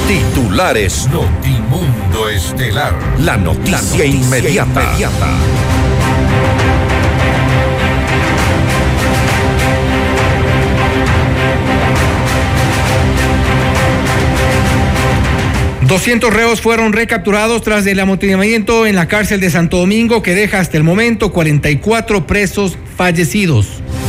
Titulares. Notimundo Estelar. La noticia inmediata. $200 reos fueron recapturados tras el amotinamiento en la cárcel de Santo Domingo, que deja hasta el momento 44 presos fallecidos.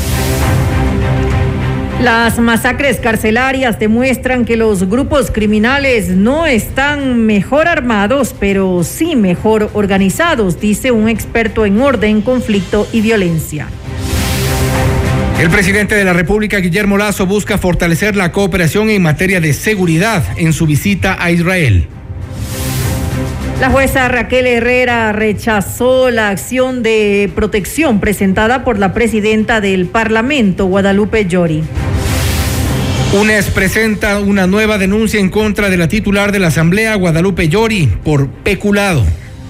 Las masacres carcelarias demuestran que los grupos criminales no están mejor armados, pero sí mejor organizados, dice un experto en orden, conflicto y violencia. El presidente de la República, Guillermo Lasso, busca fortalecer la cooperación en materia de seguridad en su visita a Israel. La jueza Raquel Herrera rechazó la acción de protección presentada por la presidenta del Parlamento, Guadalupe Llori. UNES presenta una nueva denuncia en contra de la titular de la Asamblea, Guadalupe Llori, por peculado.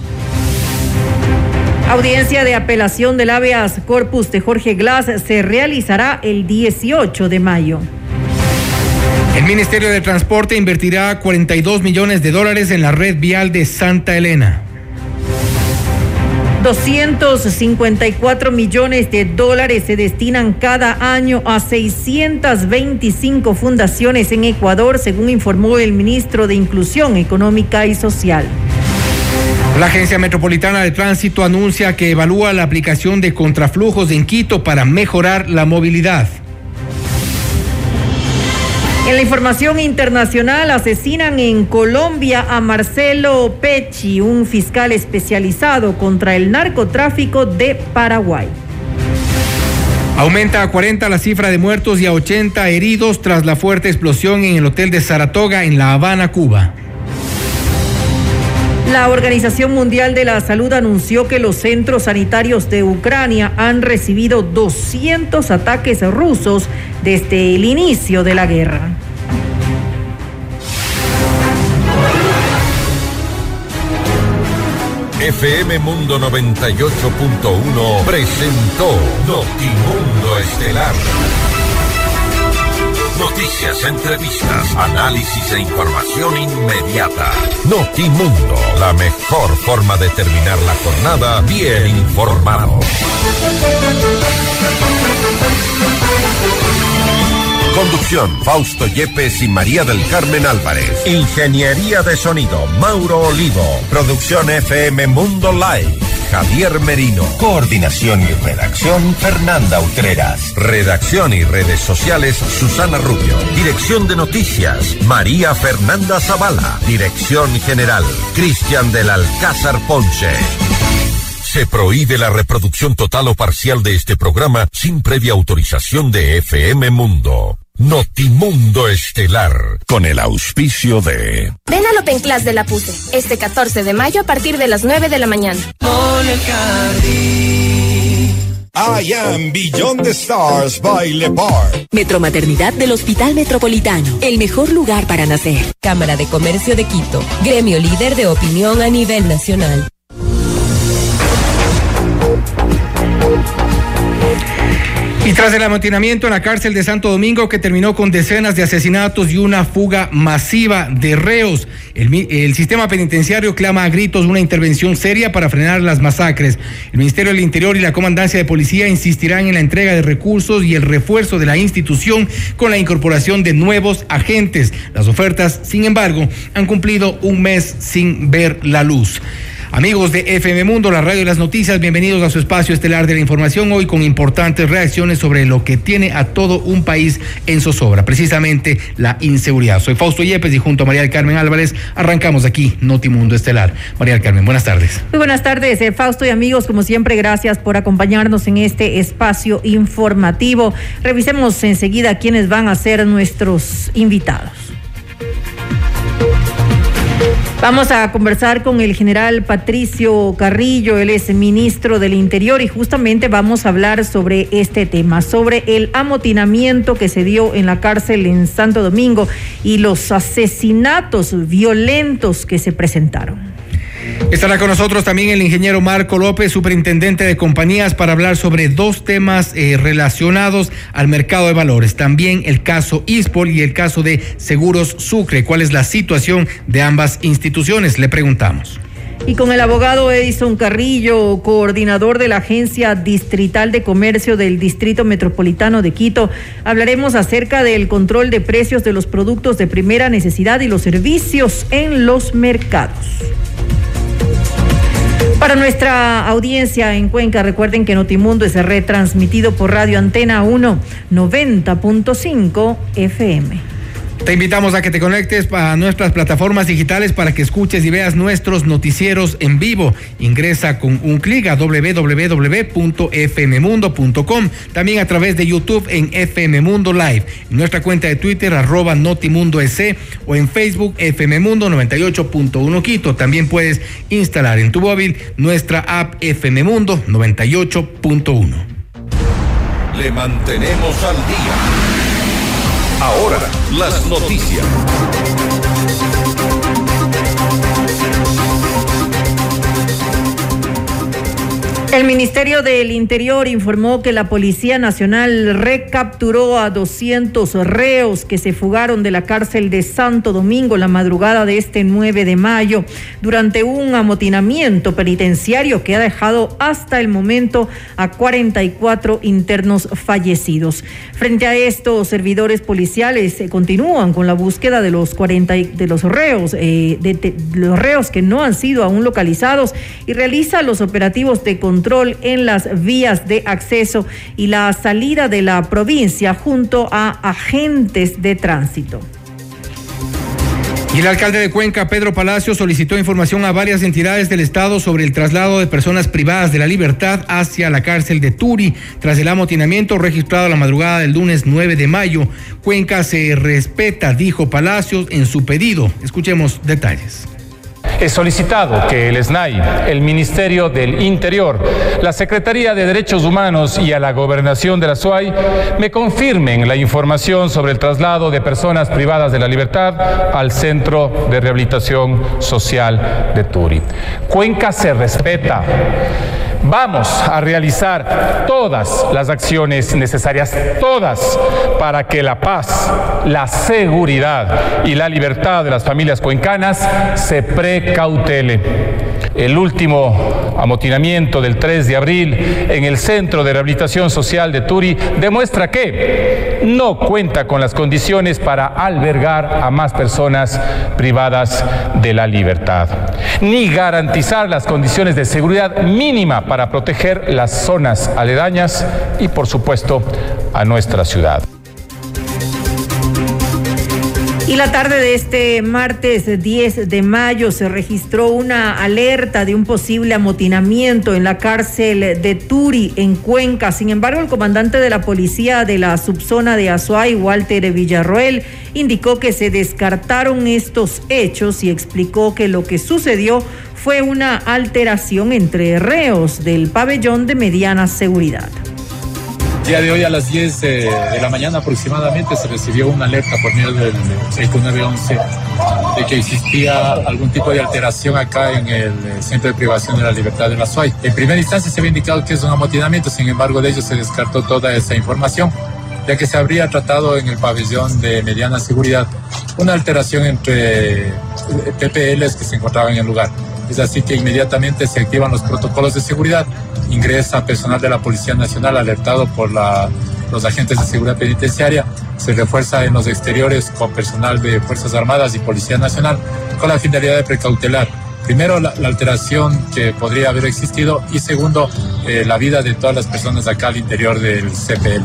Audiencia de apelación del habeas corpus de Jorge Glass se realizará el 18 de mayo. El Ministerio de Transporte invertirá $42 millones en la red vial de Santa Elena. 254 millones de dólares se destinan cada año a 625 fundaciones en Ecuador, según informó el ministro de Inclusión Económica y Social. La Agencia Metropolitana de Tránsito anuncia que evalúa la aplicación de contraflujos en Quito para mejorar la movilidad. En la información internacional, asesinan en Colombia a Marcelo Pecci, un fiscal especializado contra el narcotráfico de Paraguay. Aumenta a 40 la cifra de muertos y a 80 heridos tras la fuerte explosión en el hotel de Saratoga en La Habana, Cuba. La Organización Mundial de la Salud anunció que los centros sanitarios de Ucrania han recibido 200 ataques rusos desde el inicio de la guerra. FM Mundo 98.1 presentó Notimundo Estelar. Noticias, entrevistas, análisis e información inmediata. Notimundo, la mejor forma de terminar la jornada bien informado. Conducción, Fausto Yepes y María del Carmen Álvarez. Ingeniería de sonido, Mauro Olivo. Producción FM Mundo Live, Javier Merino. Coordinación y redacción, Fernanda Utreras. Redacción y redes sociales, Susana Rubio. Dirección de noticias, María Fernanda Zavala. Dirección general, Cristian del Alcázar Ponce. Se prohíbe la reproducción total o parcial de este programa sin previa autorización de FM Mundo. Notimundo Estelar, con el auspicio de... Ven al Open Class de la PUSE, este 14 de mayo a partir de las 9 de la mañana. I am Beyond the Stars by Lepar. Metromaternidad del Hospital Metropolitano, el mejor lugar para nacer. Cámara de Comercio de Quito, gremio líder de opinión a nivel nacional. Y tras el amotinamiento en la cárcel de Santo Domingo, que terminó con decenas de asesinatos y una fuga masiva de reos, el sistema penitenciario clama a gritos una intervención seria para frenar las masacres. El Ministerio del Interior y la Comandancia de Policía insistirán en la entrega de recursos y el refuerzo de la institución con la incorporación de nuevos agentes. Las ofertas, sin embargo, han cumplido un mes sin ver la luz. Amigos de FM Mundo, la radio y las noticias, bienvenidos a su espacio estelar de la información, hoy con importantes reacciones sobre lo que tiene a todo un país en zozobra, precisamente la inseguridad. Soy Fausto Yepes y junto a María del Carmen Álvarez arrancamos aquí Notimundo Estelar. María del Carmen, buenas tardes. Muy buenas tardes, Fausto y amigos, como siempre, gracias por acompañarnos en este espacio informativo. Revisemos enseguida quiénes van a ser nuestros invitados. Vamos a conversar con el general Patricio Carrillo, él es ministro del Interior, y justamente vamos a hablar sobre este tema, sobre el amotinamiento que se dio en la cárcel en Santo Domingo y los asesinatos violentos que se presentaron. Estará con nosotros también el ingeniero Marco López, superintendente de compañías, para hablar sobre dos temas relacionados al mercado de valores. También el caso ISPOL y el caso de Seguros Sucre. ¿Cuál es la situación de ambas instituciones? Le preguntamos. Y con el abogado Edison Carrillo, coordinador de la Agencia Distrital de Comercio del Distrito Metropolitano de Quito, hablaremos acerca del control de precios de los productos de primera necesidad y los servicios en los mercados. Para nuestra audiencia en Cuenca, recuerden que Notimundo es retransmitido por Radio Antena 1 90.5 FM. Te invitamos a que te conectes a nuestras plataformas digitales para que escuches y veas nuestros noticieros en vivo. Ingresa con un clic a www.fmmundo.com, también a través de YouTube en FM Mundo Live, en nuestra cuenta de Twitter @NotimundoEC o en Facebook FM Mundo 98.1 Quito. También puedes instalar en tu móvil nuestra app FM Mundo 98.1. Le mantenemos al día. Ahora, las noticias. El Ministerio del Interior informó que la Policía Nacional recapturó a 200 reos que se fugaron de la cárcel de Santo Domingo la madrugada de este 9 de mayo durante un amotinamiento penitenciario que ha dejado hasta el momento a 44 internos fallecidos. Frente a esto, servidores policiales continúan con la búsqueda de los reos que no han sido aún localizados y realiza los operativos de control en las vías de acceso y la salida de la provincia junto a agentes de tránsito. Y el alcalde de Cuenca, Pedro Palacios, solicitó información a varias entidades del Estado sobre el traslado de personas privadas de la libertad hacia la cárcel de Turi tras el amotinamiento registrado la madrugada del lunes 9 de mayo. Cuenca se respeta, dijo Palacios en su pedido. Escuchemos detalles. He solicitado que el SNAI, el Ministerio del Interior, la Secretaría de Derechos Humanos y a la Gobernación de la SUAY me confirmen la información sobre el traslado de personas privadas de la libertad al Centro de Rehabilitación Social de Turi. Cuenca se respeta. Vamos a realizar todas las acciones necesarias, todas, para que la paz, la seguridad y la libertad de las familias cuencanas se precautele. El último amotinamiento del 3 de abril en el Centro de Rehabilitación Social de Turi demuestra que no cuenta con las condiciones para albergar a más personas privadas de la libertad, ni garantizar las condiciones de seguridad mínima para proteger las zonas aledañas y, por supuesto, a nuestra ciudad. Y la tarde de este martes 10 de mayo se registró una alerta de un posible amotinamiento en la cárcel de Turi, en Cuenca. Sin embargo, el comandante de la policía de la subzona de Azuay, Walter Villarroel, indicó que se descartaron estos hechos y explicó que lo que sucedió fue una alteración entre reos del pabellón de mediana seguridad. El día de hoy a las 10 de la mañana aproximadamente se recibió una alerta por medio del 911 de que existía algún tipo de alteración acá en el Centro de Privación de la Libertad de la SUAY. En primera instancia se había indicado que es un amotinamiento, sin embargo de ello se descartó toda esa información, ya que se habría tratado en el pabellón de mediana seguridad una alteración entre PPLs que se encontraban en el lugar. Es así que inmediatamente se activan los protocolos de seguridad, ingresa personal de la Policía Nacional alertado por los agentes de seguridad penitenciaria, se refuerza en los exteriores con personal de Fuerzas Armadas y Policía Nacional con la finalidad de precautelar, primero, la alteración que podría haber existido y segundo, la vida de todas las personas acá al interior del CPL.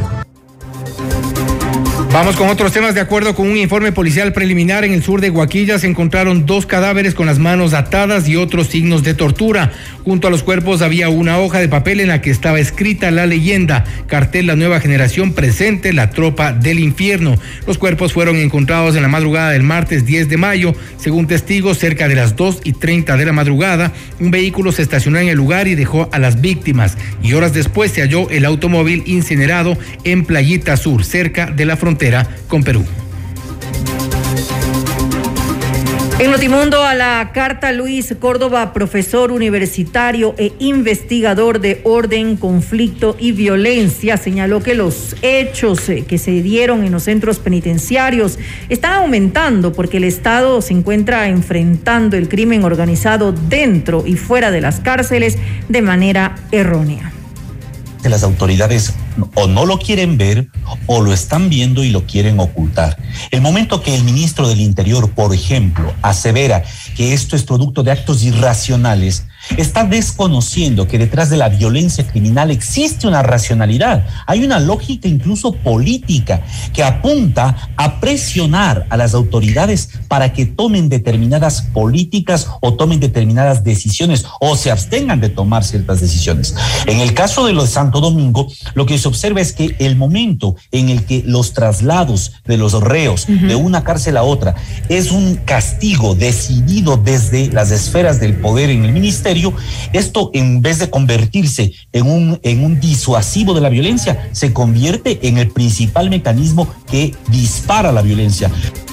Vamos con otros temas. De acuerdo con un informe policial preliminar, en el sur de Guaquilla se encontraron 2 cadáveres con las manos atadas y otros signos de tortura. Junto a los cuerpos había una hoja de papel en la que estaba escrita la leyenda: cartel La Nueva Generación presente, la tropa del infierno. Los cuerpos fueron encontrados en la madrugada del martes 10 de mayo. Según testigos, cerca de las 2:30 de la madrugada, un vehículo se estacionó en el lugar y dejó a las víctimas. Y horas después se halló el automóvil incinerado en Playita Sur, cerca de la frontera con Perú. En Notimundo a la carta, Luis Córdoba, profesor universitario e investigador de orden, conflicto y violencia, señaló que los hechos que se dieron en los centros penitenciarios están aumentando porque el Estado se encuentra enfrentando el crimen organizado dentro y fuera de las cárceles de manera errónea. Las autoridades o no lo quieren ver o lo están viendo y lo quieren ocultar. El momento que el ministro del Interior, por ejemplo, asevera que esto es producto de actos irracionales, está desconociendo que detrás de la violencia criminal existe una racionalidad. Hay una lógica incluso política que apunta a presionar a las autoridades para que tomen determinadas políticas o tomen determinadas decisiones o se abstengan de tomar ciertas decisiones. En el caso de lo de Santo Domingo, lo que se observa es que el momento en el que los traslados de los reos de una cárcel a otra es un castigo decidido desde las esferas del poder en el ministerio, esto en vez de convertirse en un disuasivo de la violencia, se convierte en el principal mecanismo que dispara la violencia.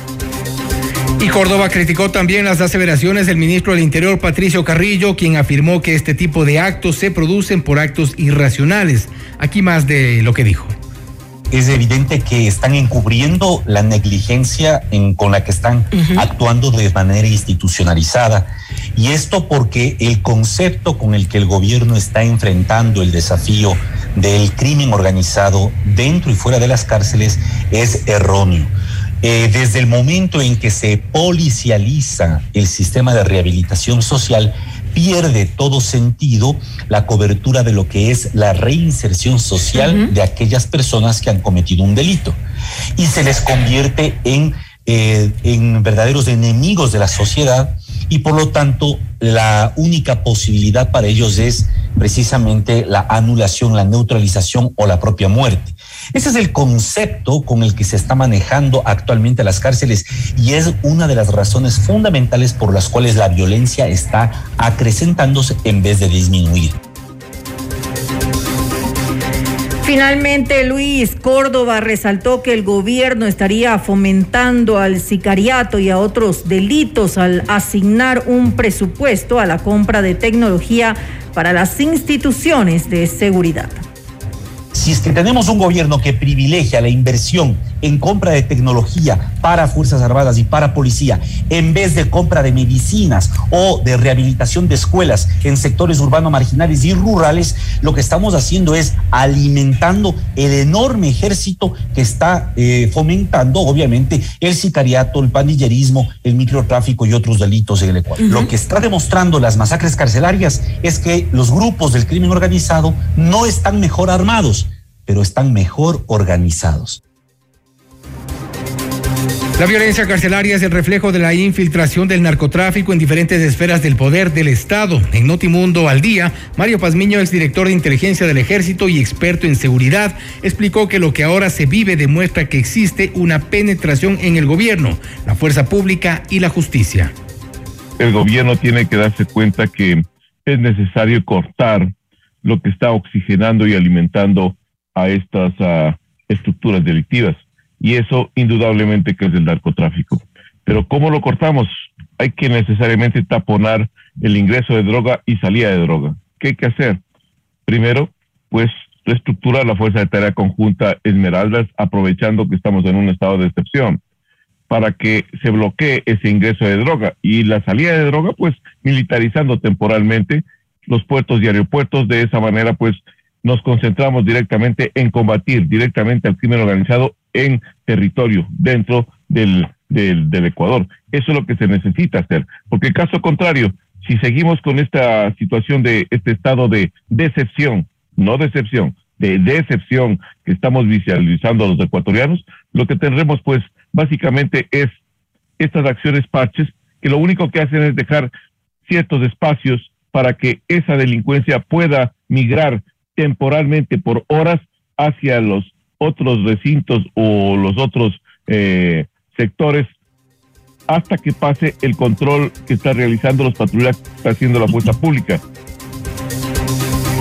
Y Córdoba criticó también las aseveraciones del ministro del Interior, Patricio Carrillo, quien afirmó que este tipo de actos se producen por actos irracionales. Aquí más de lo que dijo. Es evidente que están encubriendo la negligencia con la que están actuando de manera institucionalizada. Y esto porque el concepto con el que el gobierno está enfrentando el desafío del crimen organizado dentro y fuera de las cárceles es erróneo. Desde el momento en que se policializa el sistema de rehabilitación social, pierde todo sentido la cobertura de lo que es la reinserción social de aquellas personas que han cometido un delito y se les convierte en verdaderos enemigos de la sociedad y por lo tanto la única posibilidad para ellos es precisamente la anulación, la neutralización o la propia muerte. Ese es el concepto con el que se está manejando actualmente las cárceles y es una de las razones fundamentales por las cuales la violencia está acrecentándose en vez de disminuir. Finalmente, Luis Córdoba resaltó que el gobierno estaría fomentando al sicariato y a otros delitos al asignar un presupuesto a la compra de tecnología para las instituciones de seguridad. Si es que tenemos un gobierno que privilegia la inversión en compra de tecnología para Fuerzas Armadas y para policía, en vez de compra de medicinas o de rehabilitación de escuelas en sectores urbanos marginales y rurales, lo que estamos haciendo es alimentando el enorme ejército que está fomentando, obviamente, el sicariato, el pandillerismo, el microtráfico y otros delitos en el Ecuador. Lo que está demostrando las masacres carcelarias es que los grupos del crimen organizado no están mejor armados, pero están mejor organizados. La violencia carcelaria es el reflejo de la infiltración del narcotráfico en diferentes esferas del poder del Estado. En Notimundo al Día, Mario Pazmiño, exdirector de inteligencia del Ejército y experto en seguridad, explicó que lo que ahora se vive demuestra que existe una penetración en el gobierno, la fuerza pública y la justicia. El gobierno tiene que darse cuenta que es necesario cortar lo que está oxigenando y alimentando a estas estructuras delictivas. Y eso indudablemente que es el narcotráfico. Pero ¿cómo lo cortamos? Hay que necesariamente taponar el ingreso de droga y salida de droga. ¿Qué hay que hacer? Primero, pues reestructurar la Fuerza de Tarea Conjunta Esmeraldas, aprovechando que estamos en un estado de excepción, para que se bloquee ese ingreso de droga y la salida de droga, pues militarizando temporalmente los puertos y aeropuertos. De esa manera, pues nos concentramos directamente en combatir directamente al crimen organizado en territorio, dentro del Ecuador. Eso es lo que se necesita hacer, porque caso contrario, si seguimos con esta situación de este estado de decepción, no decepción, de decepción que estamos visualizando los ecuatorianos, lo que tendremos pues básicamente es estas acciones parches que lo único que hacen es dejar ciertos espacios para que esa delincuencia pueda migrar temporalmente por horas hacia los otros recintos o los otros sectores hasta que pase el control que está realizando los patrullas que está haciendo la fuerza pública.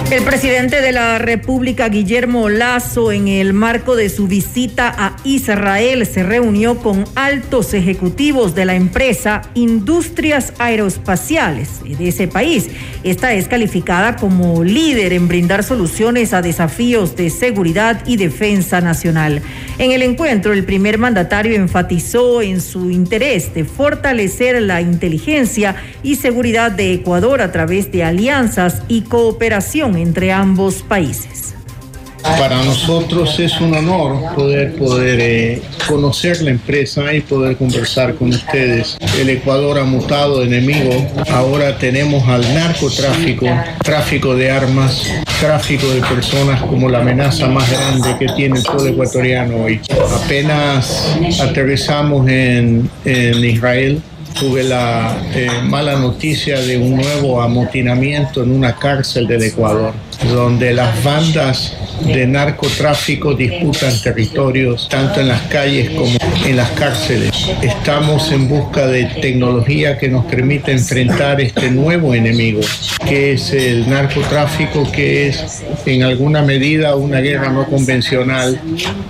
El presidente de la República, Guillermo Lasso, en el marco de su visita a Israel, se reunió con altos ejecutivos de la empresa Industrias Aeroespaciales de ese país. Esta es calificada como líder en brindar soluciones a desafíos de seguridad y defensa nacional. En el encuentro, el primer mandatario enfatizó en su interés de fortalecer la inteligencia y seguridad de Ecuador a través de alianzas y cooperación entre ambos países. Para nosotros es un honor poder conocer la empresa y poder conversar con ustedes. El Ecuador ha mutado de enemigo. Ahora tenemos al narcotráfico, tráfico de armas, tráfico de personas como la amenaza más grande que tiene el pueblo ecuatoriano hoy. Apenas aterrizamos en Israel, tuve la mala noticia de un nuevo amotinamiento en una cárcel del Ecuador, donde las bandas de narcotráfico disputan territorios tanto en las calles como en las cárceles. Estamos en busca de tecnología que nos permita enfrentar este nuevo enemigo, que es el narcotráfico, que es en alguna medida una guerra no convencional,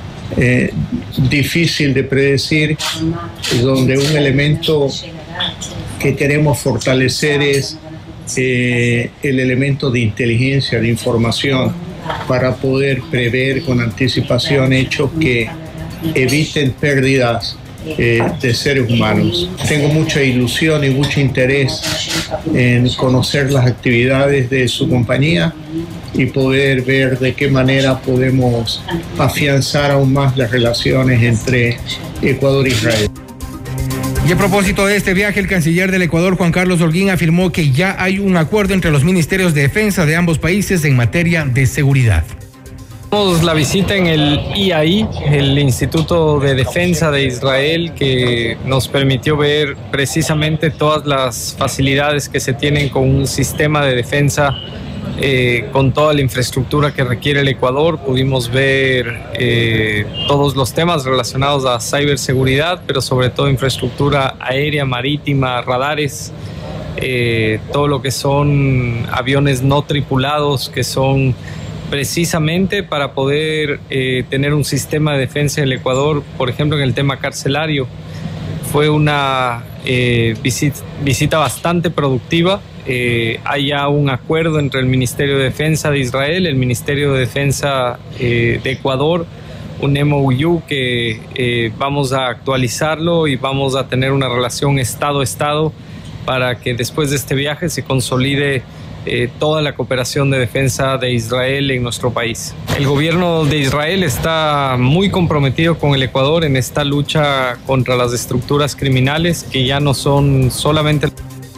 difícil de predecir, donde un elemento que queremos fortalecer es el elemento de inteligencia, de información, para poder prever con anticipación hechos que eviten pérdidas de seres humanos. Tengo mucha ilusión y mucho interés en conocer las actividades de su compañía y poder ver de qué manera podemos afianzar aún más las relaciones entre Ecuador e Israel. Y a propósito de este viaje, el canciller del Ecuador, Juan Carlos Holguín, afirmó que ya hay un acuerdo entre los ministerios de defensa de ambos países en materia de seguridad. La visita en el IAI, el Instituto de Defensa de Israel, que nos permitió ver precisamente todas las facilidades que se tienen con un sistema de defensa con toda la infraestructura que requiere el Ecuador. Pudimos ver todos los temas relacionados a ciberseguridad, pero sobre todo infraestructura aérea, marítima, radares, todo lo que son aviones no tripulados, que son precisamente para poder tener un sistema de defensa del Ecuador, por ejemplo en el tema carcelario. Fue una visita bastante productiva. Hay ya un acuerdo entre el Ministerio de Defensa de Israel, el Ministerio de Defensa de Ecuador, un MOU que vamos a actualizarlo y vamos a tener una relación Estado-Estado para que después de este viaje se consolide toda la cooperación de defensa de Israel en nuestro país. El gobierno de Israel está muy comprometido con el Ecuador en esta lucha contra las estructuras criminales que ya no son solamente...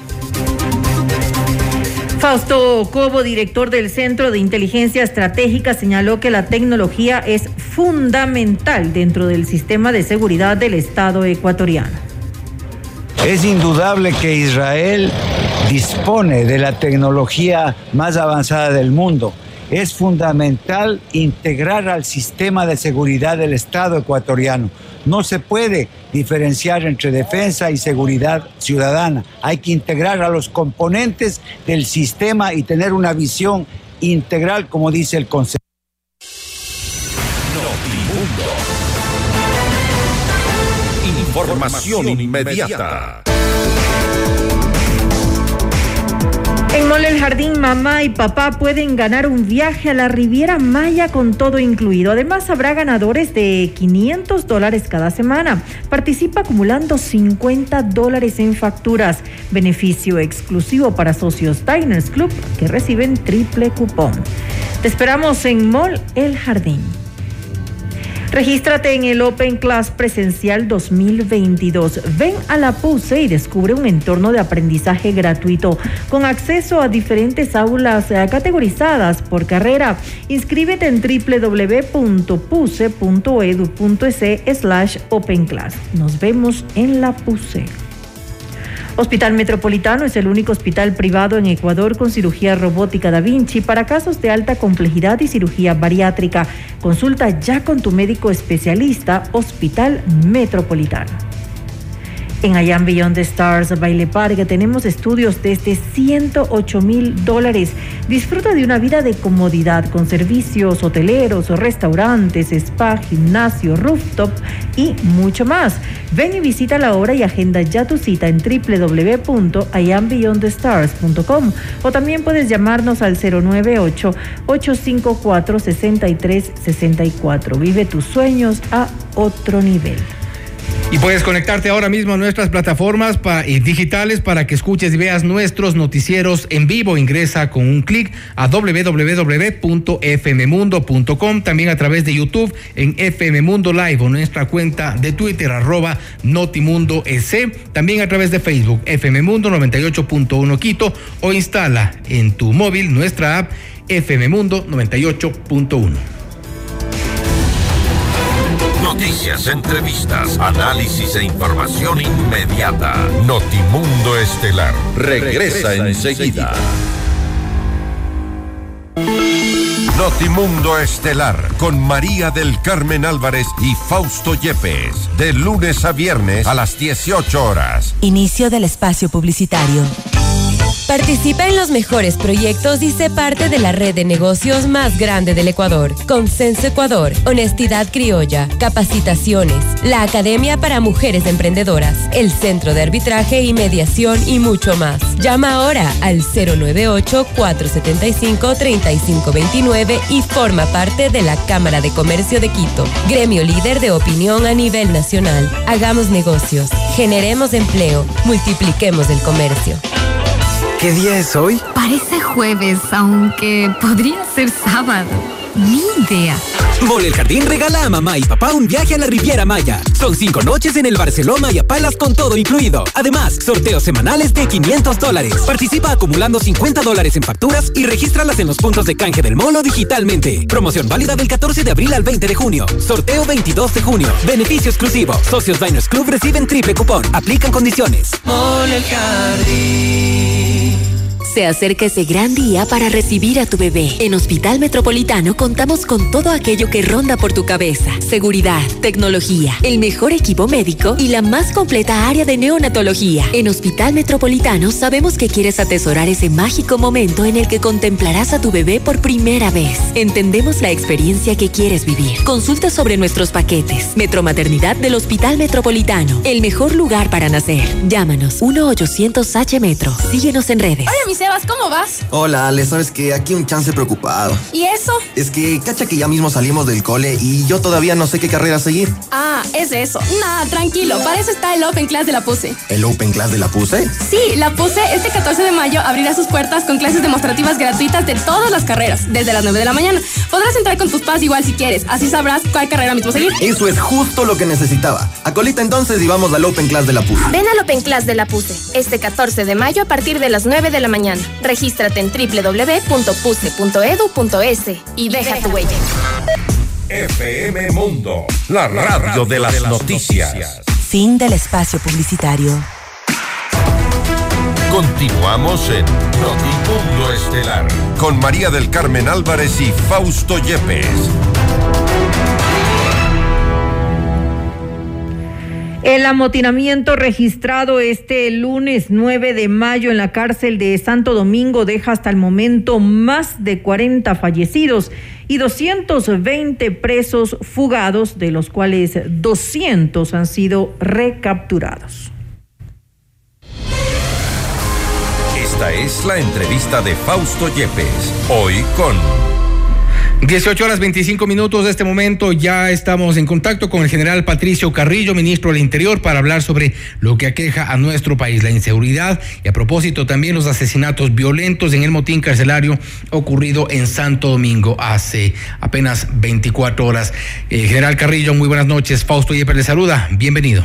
Fausto Cobo, director del Centro de Inteligencia Estratégica, señaló que la tecnología es fundamental dentro del sistema de seguridad del Estado ecuatoriano. Es indudable que Israel dispone de la tecnología más avanzada del mundo. Es fundamental integrar al sistema de seguridad del Estado ecuatoriano. No se puede diferenciar entre defensa y seguridad ciudadana. Hay que integrar a los componentes del sistema y tener una visión integral, como dice el concepto. Información inmediata. En Mall El Jardín, mamá y papá pueden ganar un viaje a la Riviera Maya con todo incluido. Además, habrá ganadores de $500 cada semana. Participa acumulando $50 en facturas. Beneficio exclusivo para socios Diners Club que reciben triple cupón. Te esperamos en Mall El Jardín. Regístrate en el Open Class Presencial 2022. Ven a la PUCE y descubre un entorno de aprendizaje gratuito con acceso a diferentes aulas categorizadas por carrera. Inscríbete en www.puce.edu.es/openclass. Nos vemos en la PUCE. Hospital Metropolitano es el único hospital privado en Ecuador con cirugía robótica Da Vinci para casos de alta complejidad y cirugía bariátrica. Consulta ya con tu médico especialista. Hospital Metropolitano. En I Am Beyond the Stars Baile Parque tenemos estudios desde $108,000. Disfruta de una vida de comodidad con servicios hoteleros, restaurantes, spa, gimnasio, rooftop y mucho más. Ven y visita la hora y agenda ya tu cita en www.iambeyondthestars.com o también puedes llamarnos al 098-854-6364. Vive tus sueños a otro nivel. Y puedes conectarte ahora mismo a nuestras plataformas digitales para que escuches y veas nuestros noticieros en vivo. Ingresa con un clic a www.fmmundo.com, también a través de YouTube en FM Mundo Live o nuestra cuenta de Twitter @NotimundoEC, también a través de Facebook FM Mundo 98.1 Quito, o instala en tu móvil nuestra app FM Mundo 98.1. Noticias, entrevistas, análisis e información inmediata. Notimundo Estelar regresa enseguida. Notimundo Estelar con María del Carmen Álvarez y Fausto Yepes, de lunes a viernes a las 18 horas. Inicio del espacio publicitario. Participa en los mejores proyectos y sé parte de la red de negocios más grande del Ecuador. Consenso Ecuador, Honestidad Criolla, Capacitaciones, la Academia para Mujeres Emprendedoras, el Centro de Arbitraje y Mediación y mucho más. Llama ahora al 098-475-3529 y forma parte de la Cámara de Comercio de Quito, gremio líder de opinión a nivel nacional. Hagamos negocios, generemos empleo, multipliquemos el comercio. ¿Qué día es hoy? Parece jueves, aunque podría ser sábado. Ni idea. Mole El Jardín regala a mamá y papá un viaje a la Riviera Maya. Son 5 noches en el Barceló Maya Palace con todo incluido. Además, sorteos semanales de $500. Participa acumulando $50 en facturas y regístralas en los puntos de canje del Molo digitalmente. Promoción válida del 14 de abril al 20 de junio. Sorteo 22 de junio. Beneficio exclusivo. Socios Diners Club reciben triple cupón. Aplican condiciones. Mole El Jardín. Se acerca ese gran día para recibir a tu bebé. En Hospital Metropolitano contamos con todo aquello que ronda por tu cabeza. Seguridad, tecnología, el mejor equipo médico y la más completa área de neonatología. En Hospital Metropolitano sabemos que quieres atesorar ese mágico momento en el que contemplarás a tu bebé por primera vez. Entendemos la experiencia que quieres vivir. Consulta sobre nuestros paquetes. Metromaternidad del Hospital Metropolitano. El mejor lugar para nacer. Llámanos 1-800-H-METRO. Síguenos en redes. Hola, mi Sebas, ¿cómo vas? Hola, Ale, sabes que aquí un chance preocupado. ¿Y eso? Es que cacha que ya mismo salimos del cole y yo todavía no sé qué carrera seguir. Ah, es eso. Nada, tranquilo, para eso está el Open Class de la PUSE. ¿El Open Class de la PUSE? Sí, la PUSE este 14 de mayo abrirá sus puertas con clases demostrativas gratuitas de todas las carreras, desde las 9 de la mañana. Podrás entrar con tus padres igual si quieres, así sabrás cuál carrera mismo seguir. Eso es justo lo que necesitaba. A colita entonces y vamos al Open Class de la PUSE. Ven al Open Class de la PUSE este 14 de mayo a partir de las 9 de la mañana. Regístrate en www.puse.edu.es y deja tu huella. FM Mundo, la radio de las noticias. Fin del espacio publicitario. Continuamos en Notimundo Estelar con María del Carmen Álvarez y Fausto Yepes. El amotinamiento registrado este lunes 9 de mayo en la cárcel de Santo Domingo deja hasta el momento más de 40 fallecidos y 220 presos fugados, de los cuales 200 han sido recapturados. Esta es la entrevista de Fausto Yepes, hoy con 18:25 de este momento. Ya estamos en contacto con el general Patricio Carrillo, ministro del Interior, para hablar sobre lo que aqueja a nuestro país, la inseguridad y a propósito también los asesinatos violentos en el motín carcelario ocurrido en Santo Domingo hace apenas 24 horas. General Carrillo, muy buenas noches. Fausto Yepes le saluda. Bienvenido.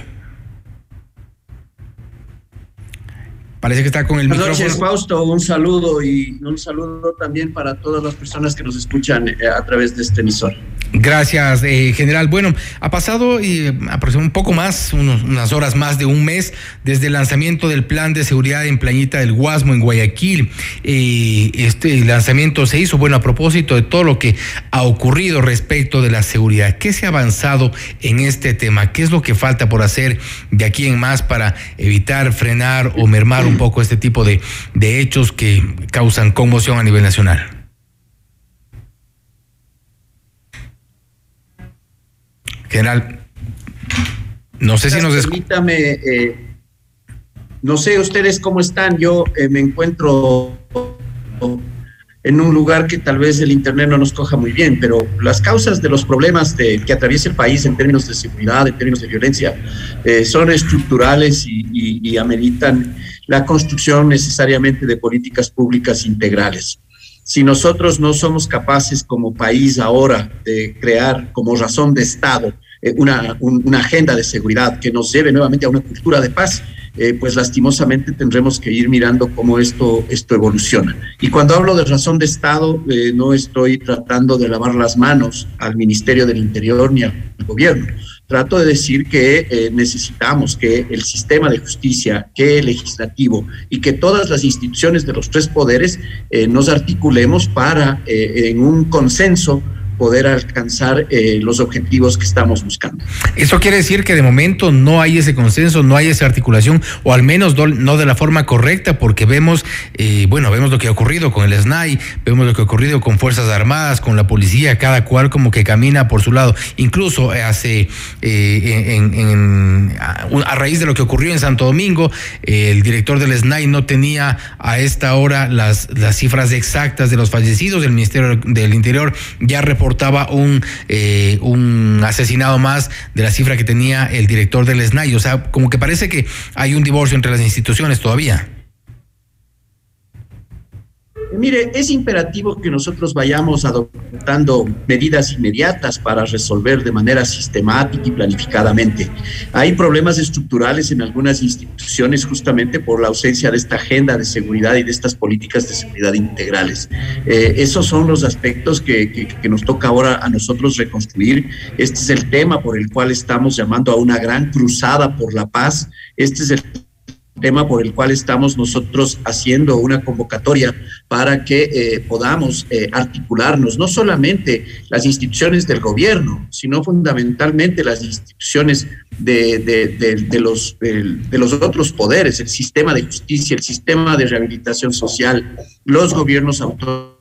Parece que está con el micrófono. Buenas noches, Fausto. Un saludo y un saludo también para todas las personas que nos escuchan a través de este emisor. Gracias, general. Bueno, ha pasado aproximadamente un poco más, unas horas más de un mes desde el lanzamiento del plan de seguridad en Playita del Guasmo, en Guayaquil. Este lanzamiento se hizo, bueno, a propósito de todo lo que ha ocurrido respecto de la seguridad. ¿Qué se ha avanzado en este tema? ¿Qué es lo que falta por hacer de aquí en más para evitar, frenar o mermar un poco este tipo de hechos que causan conmoción a nivel nacional? General, no sé si nos escucha. Permítame, no sé ustedes cómo están, yo me encuentro en un lugar que tal vez el internet no nos coja muy bien, pero las causas de los problemas que atraviesa el país en términos de seguridad, en términos de violencia, son estructurales y ameritan la construcción necesariamente de políticas públicas integrales. Si nosotros no somos capaces como país ahora de crear como razón de Estado una agenda de seguridad que nos lleve nuevamente a una cultura de paz, pues lastimosamente tendremos que ir mirando cómo esto evoluciona. Y cuando hablo de razón de Estado, no estoy tratando de lavar las manos al Ministerio del Interior ni al gobierno. Trato de decir que necesitamos que el sistema de justicia, que el legislativo y que todas las instituciones de los tres poderes nos articulemos para, en un consenso, poder alcanzar los objetivos que estamos buscando. Eso quiere decir que de momento no hay ese consenso, no hay esa articulación, o al menos no de la forma correcta, porque vemos lo que ha ocurrido con el SNAI, vemos lo que ha ocurrido con Fuerzas Armadas, con la policía, cada cual como que camina por su lado. Incluso a raíz de lo que ocurrió en Santo Domingo, el director del SNAI no tenía a esta hora las cifras exactas de los fallecidos. El Ministerio del Interior ya reportaba un asesinado más de la cifra que tenía el director del SNAI. O sea, como que parece que hay un divorcio entre las instituciones todavía. Mire, es imperativo que nosotros vayamos adoptando medidas inmediatas para resolver de manera sistemática y planificadamente. Hay problemas estructurales en algunas instituciones justamente por la ausencia de esta agenda de seguridad y de estas políticas de seguridad integrales. Esos son los aspectos que nos toca ahora a nosotros reconstruir. Este es el tema por el cual estamos llamando a una gran cruzada por la paz. Este es el tema por el cual estamos nosotros haciendo una convocatoria para que podamos articularnos, no solamente las instituciones del gobierno, sino fundamentalmente las instituciones de los otros poderes, el sistema de justicia, el sistema de rehabilitación social, los gobiernos autónomos.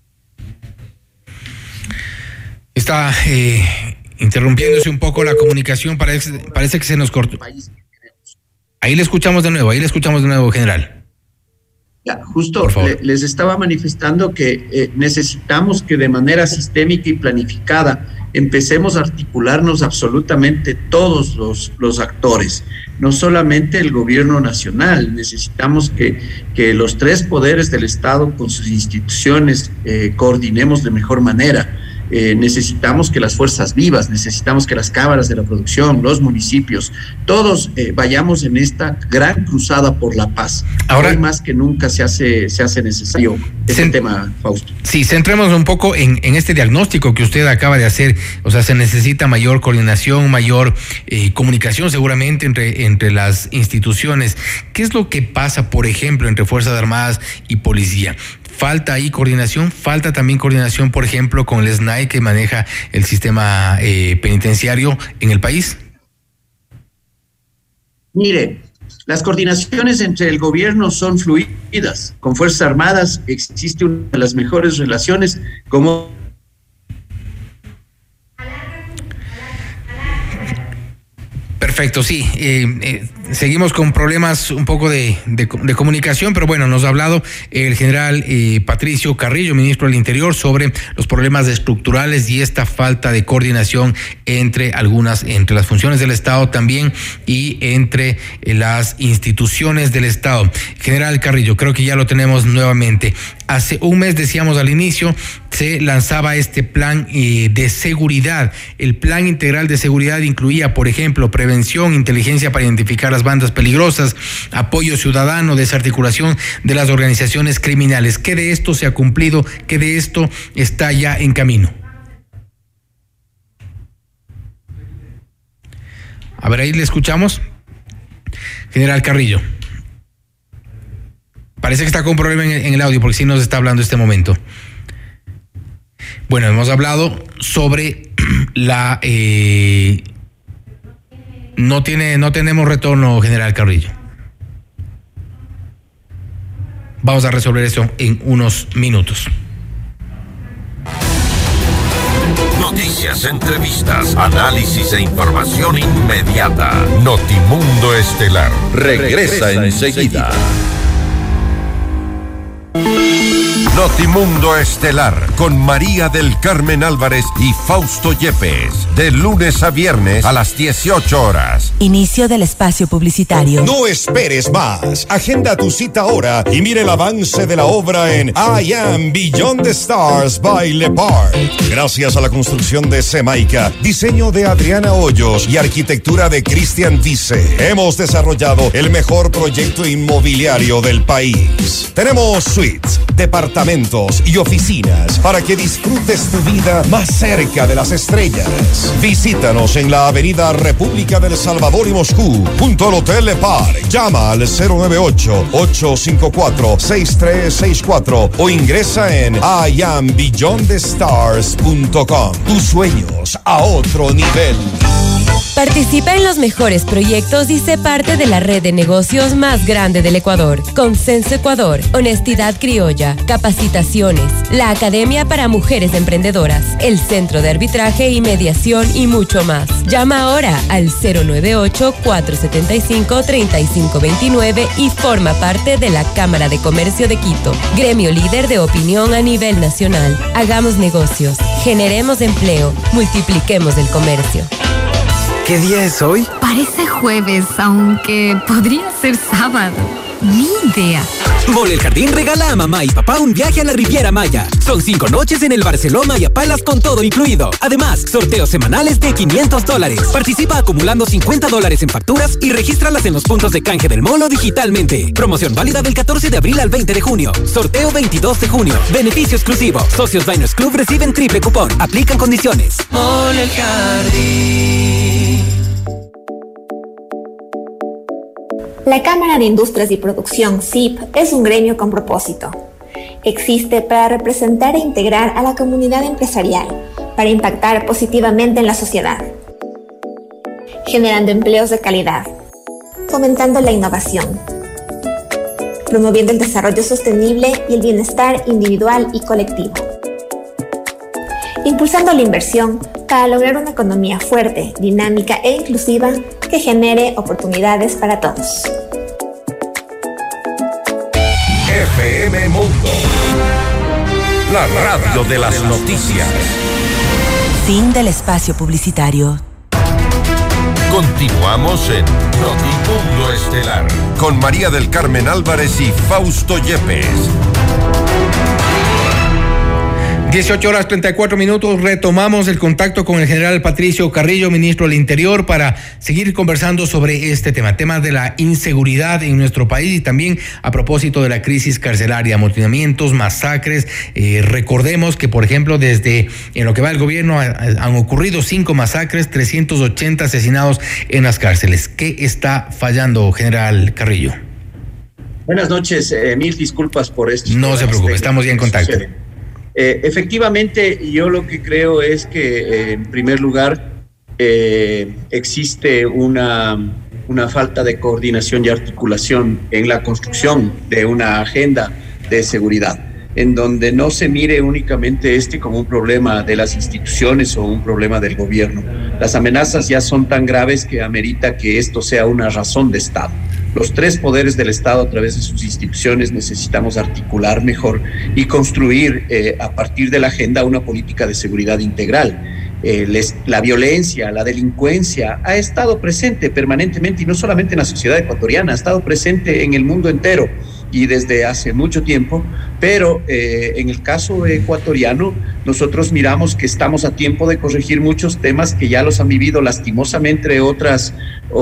Está interrumpiéndose un poco la comunicación, parece que se nos cortó. Ahí le escuchamos de nuevo, general. Ya, justo les estaba manifestando que necesitamos que de manera sistémica y planificada empecemos a articularnos absolutamente todos los actores, no solamente el gobierno nacional. Necesitamos que los tres poderes del Estado con sus instituciones coordinemos de mejor manera. Necesitamos que las fuerzas vivas, necesitamos que las cámaras de la producción, los municipios, todos vayamos en esta gran cruzada por la paz. Ahora, hoy más que nunca se hace necesario este tema, Fausto. Sí, centremos un poco en este diagnóstico que usted acaba de hacer. O sea, se necesita mayor coordinación, mayor comunicación seguramente entre las instituciones. ¿Qué es lo que pasa, por ejemplo, entre Fuerzas Armadas y Policía? ¿Falta ahí coordinación? ¿Falta también coordinación, por ejemplo, con el SNAI que maneja el sistema penitenciario en el país? Mire, las coordinaciones entre el gobierno son fluidas. Con Fuerzas Armadas existe una de las mejores relaciones como... Perfecto, sí. Seguimos con problemas un poco de comunicación, pero bueno, nos ha hablado el general Patricio Carrillo, ministro del Interior, sobre los problemas estructurales y esta falta de coordinación entre las funciones del Estado también y entre las instituciones del Estado. General Carrillo, creo que ya lo tenemos nuevamente. Hace un mes, decíamos al inicio, se lanzaba este plan de seguridad. El plan integral de seguridad incluía, por ejemplo, prevención, inteligencia para identificar las bandas peligrosas, apoyo ciudadano, desarticulación de las organizaciones criminales. ¿Qué de esto se ha cumplido? ¿Qué de esto está ya en camino? A ver, ahí le escuchamos. General Carrillo. Parece que está con un problema en el audio porque sí nos está hablando este momento. Bueno, hemos hablado sobre la... No tenemos retorno, General Carrillo. Vamos a resolver eso en unos minutos. Noticias, entrevistas, análisis e información inmediata. Notimundo Estelar regresa enseguida. Notimundo Estelar con María del Carmen Álvarez y Fausto Yepes, de lunes a viernes a las 18 horas. Inicio del espacio publicitario. No esperes más. Agenda tu cita ahora y mire el avance de la obra en I Am Beyond the Stars by Le Parc. Gracias a la construcción de Semaica, diseño de Adriana Hoyos y arquitectura de Cristian Dice, hemos desarrollado el mejor proyecto inmobiliario del país. Tenemos suites, departamentos y oficinas para que disfrutes tu vida más cerca de las estrellas. Visítanos en la avenida República del Salvador y Moscú, junto al Hotel Le Parc. Llama al 098-854-6364 o ingresa en iambeyondthestars.com. Tus sueños a otro nivel. Participa en los mejores proyectos y sé parte de la red de negocios más grande del Ecuador. Consenso Ecuador, Honestidad Criolla, Capacitaciones, la Academia para Mujeres Emprendedoras, el Centro de Arbitraje y Mediación y mucho más. Llama ahora al 098-475-3529 y forma parte de la Cámara de Comercio de Quito, gremio líder de opinión a nivel nacional. Hagamos negocios, generemos empleo, multipliquemos el comercio. ¿Qué día es hoy? Parece jueves, aunque podría ser sábado. Ni idea. Mole El Jardín regala a mamá y papá un viaje a la Riviera Maya. Son 5 noches en el Barceló Maya Palace con todo incluido. Además, sorteos semanales de $500. Participa acumulando $50 en facturas y regístralas en los puntos de canje del Molo digitalmente. Promoción válida del 14 de abril al 20 de junio. Sorteo 22 de junio. Beneficio exclusivo. Socios Diners Club reciben triple cupón. Aplican condiciones. Mole El Jardín. La Cámara de Industrias y Producción, CIP, es un gremio con propósito. Existe para representar e integrar a la comunidad empresarial, para impactar positivamente en la sociedad, generando empleos de calidad, fomentando la innovación, promoviendo el desarrollo sostenible y el bienestar individual y colectivo, impulsando la inversión para lograr una economía fuerte, dinámica e inclusiva que genere oportunidades para todos. FM Mundo, la radio de las noticias. Fin del espacio publicitario. Continuamos en Notimundo Estelar con María del Carmen Álvarez y Fausto Yepes. 18:34. Retomamos el contacto con el general Patricio Carrillo, ministro del Interior, para seguir conversando sobre este tema de la inseguridad en nuestro país y también a propósito de la crisis carcelaria, amotinamientos, masacres. Recordemos que, por ejemplo, desde en lo que va el gobierno han ocurrido 5 masacres, 380 asesinados en las cárceles. ¿Qué está fallando, general Carrillo? Buenas noches, mil disculpas por esto. No se preocupe, estamos ya en contacto. Efectivamente, yo lo que creo es que, en primer lugar, existe una falta de coordinación y articulación en la construcción de una agenda de seguridad, en donde no se mire únicamente como un problema de las instituciones o un problema del gobierno. Las amenazas ya son tan graves que amerita que esto sea una razón de Estado. Los 3 poderes del Estado, a través de sus instituciones, necesitamos articular mejor y construir a partir de la agenda una política de seguridad integral. La violencia, la delincuencia ha estado presente permanentemente, y no solamente en la sociedad ecuatoriana, ha estado presente en el mundo entero. y desde hace mucho tiempo, pero en el caso ecuatoriano nosotros miramos que estamos a tiempo de corregir muchos temas que ya los han vivido lastimosamente otras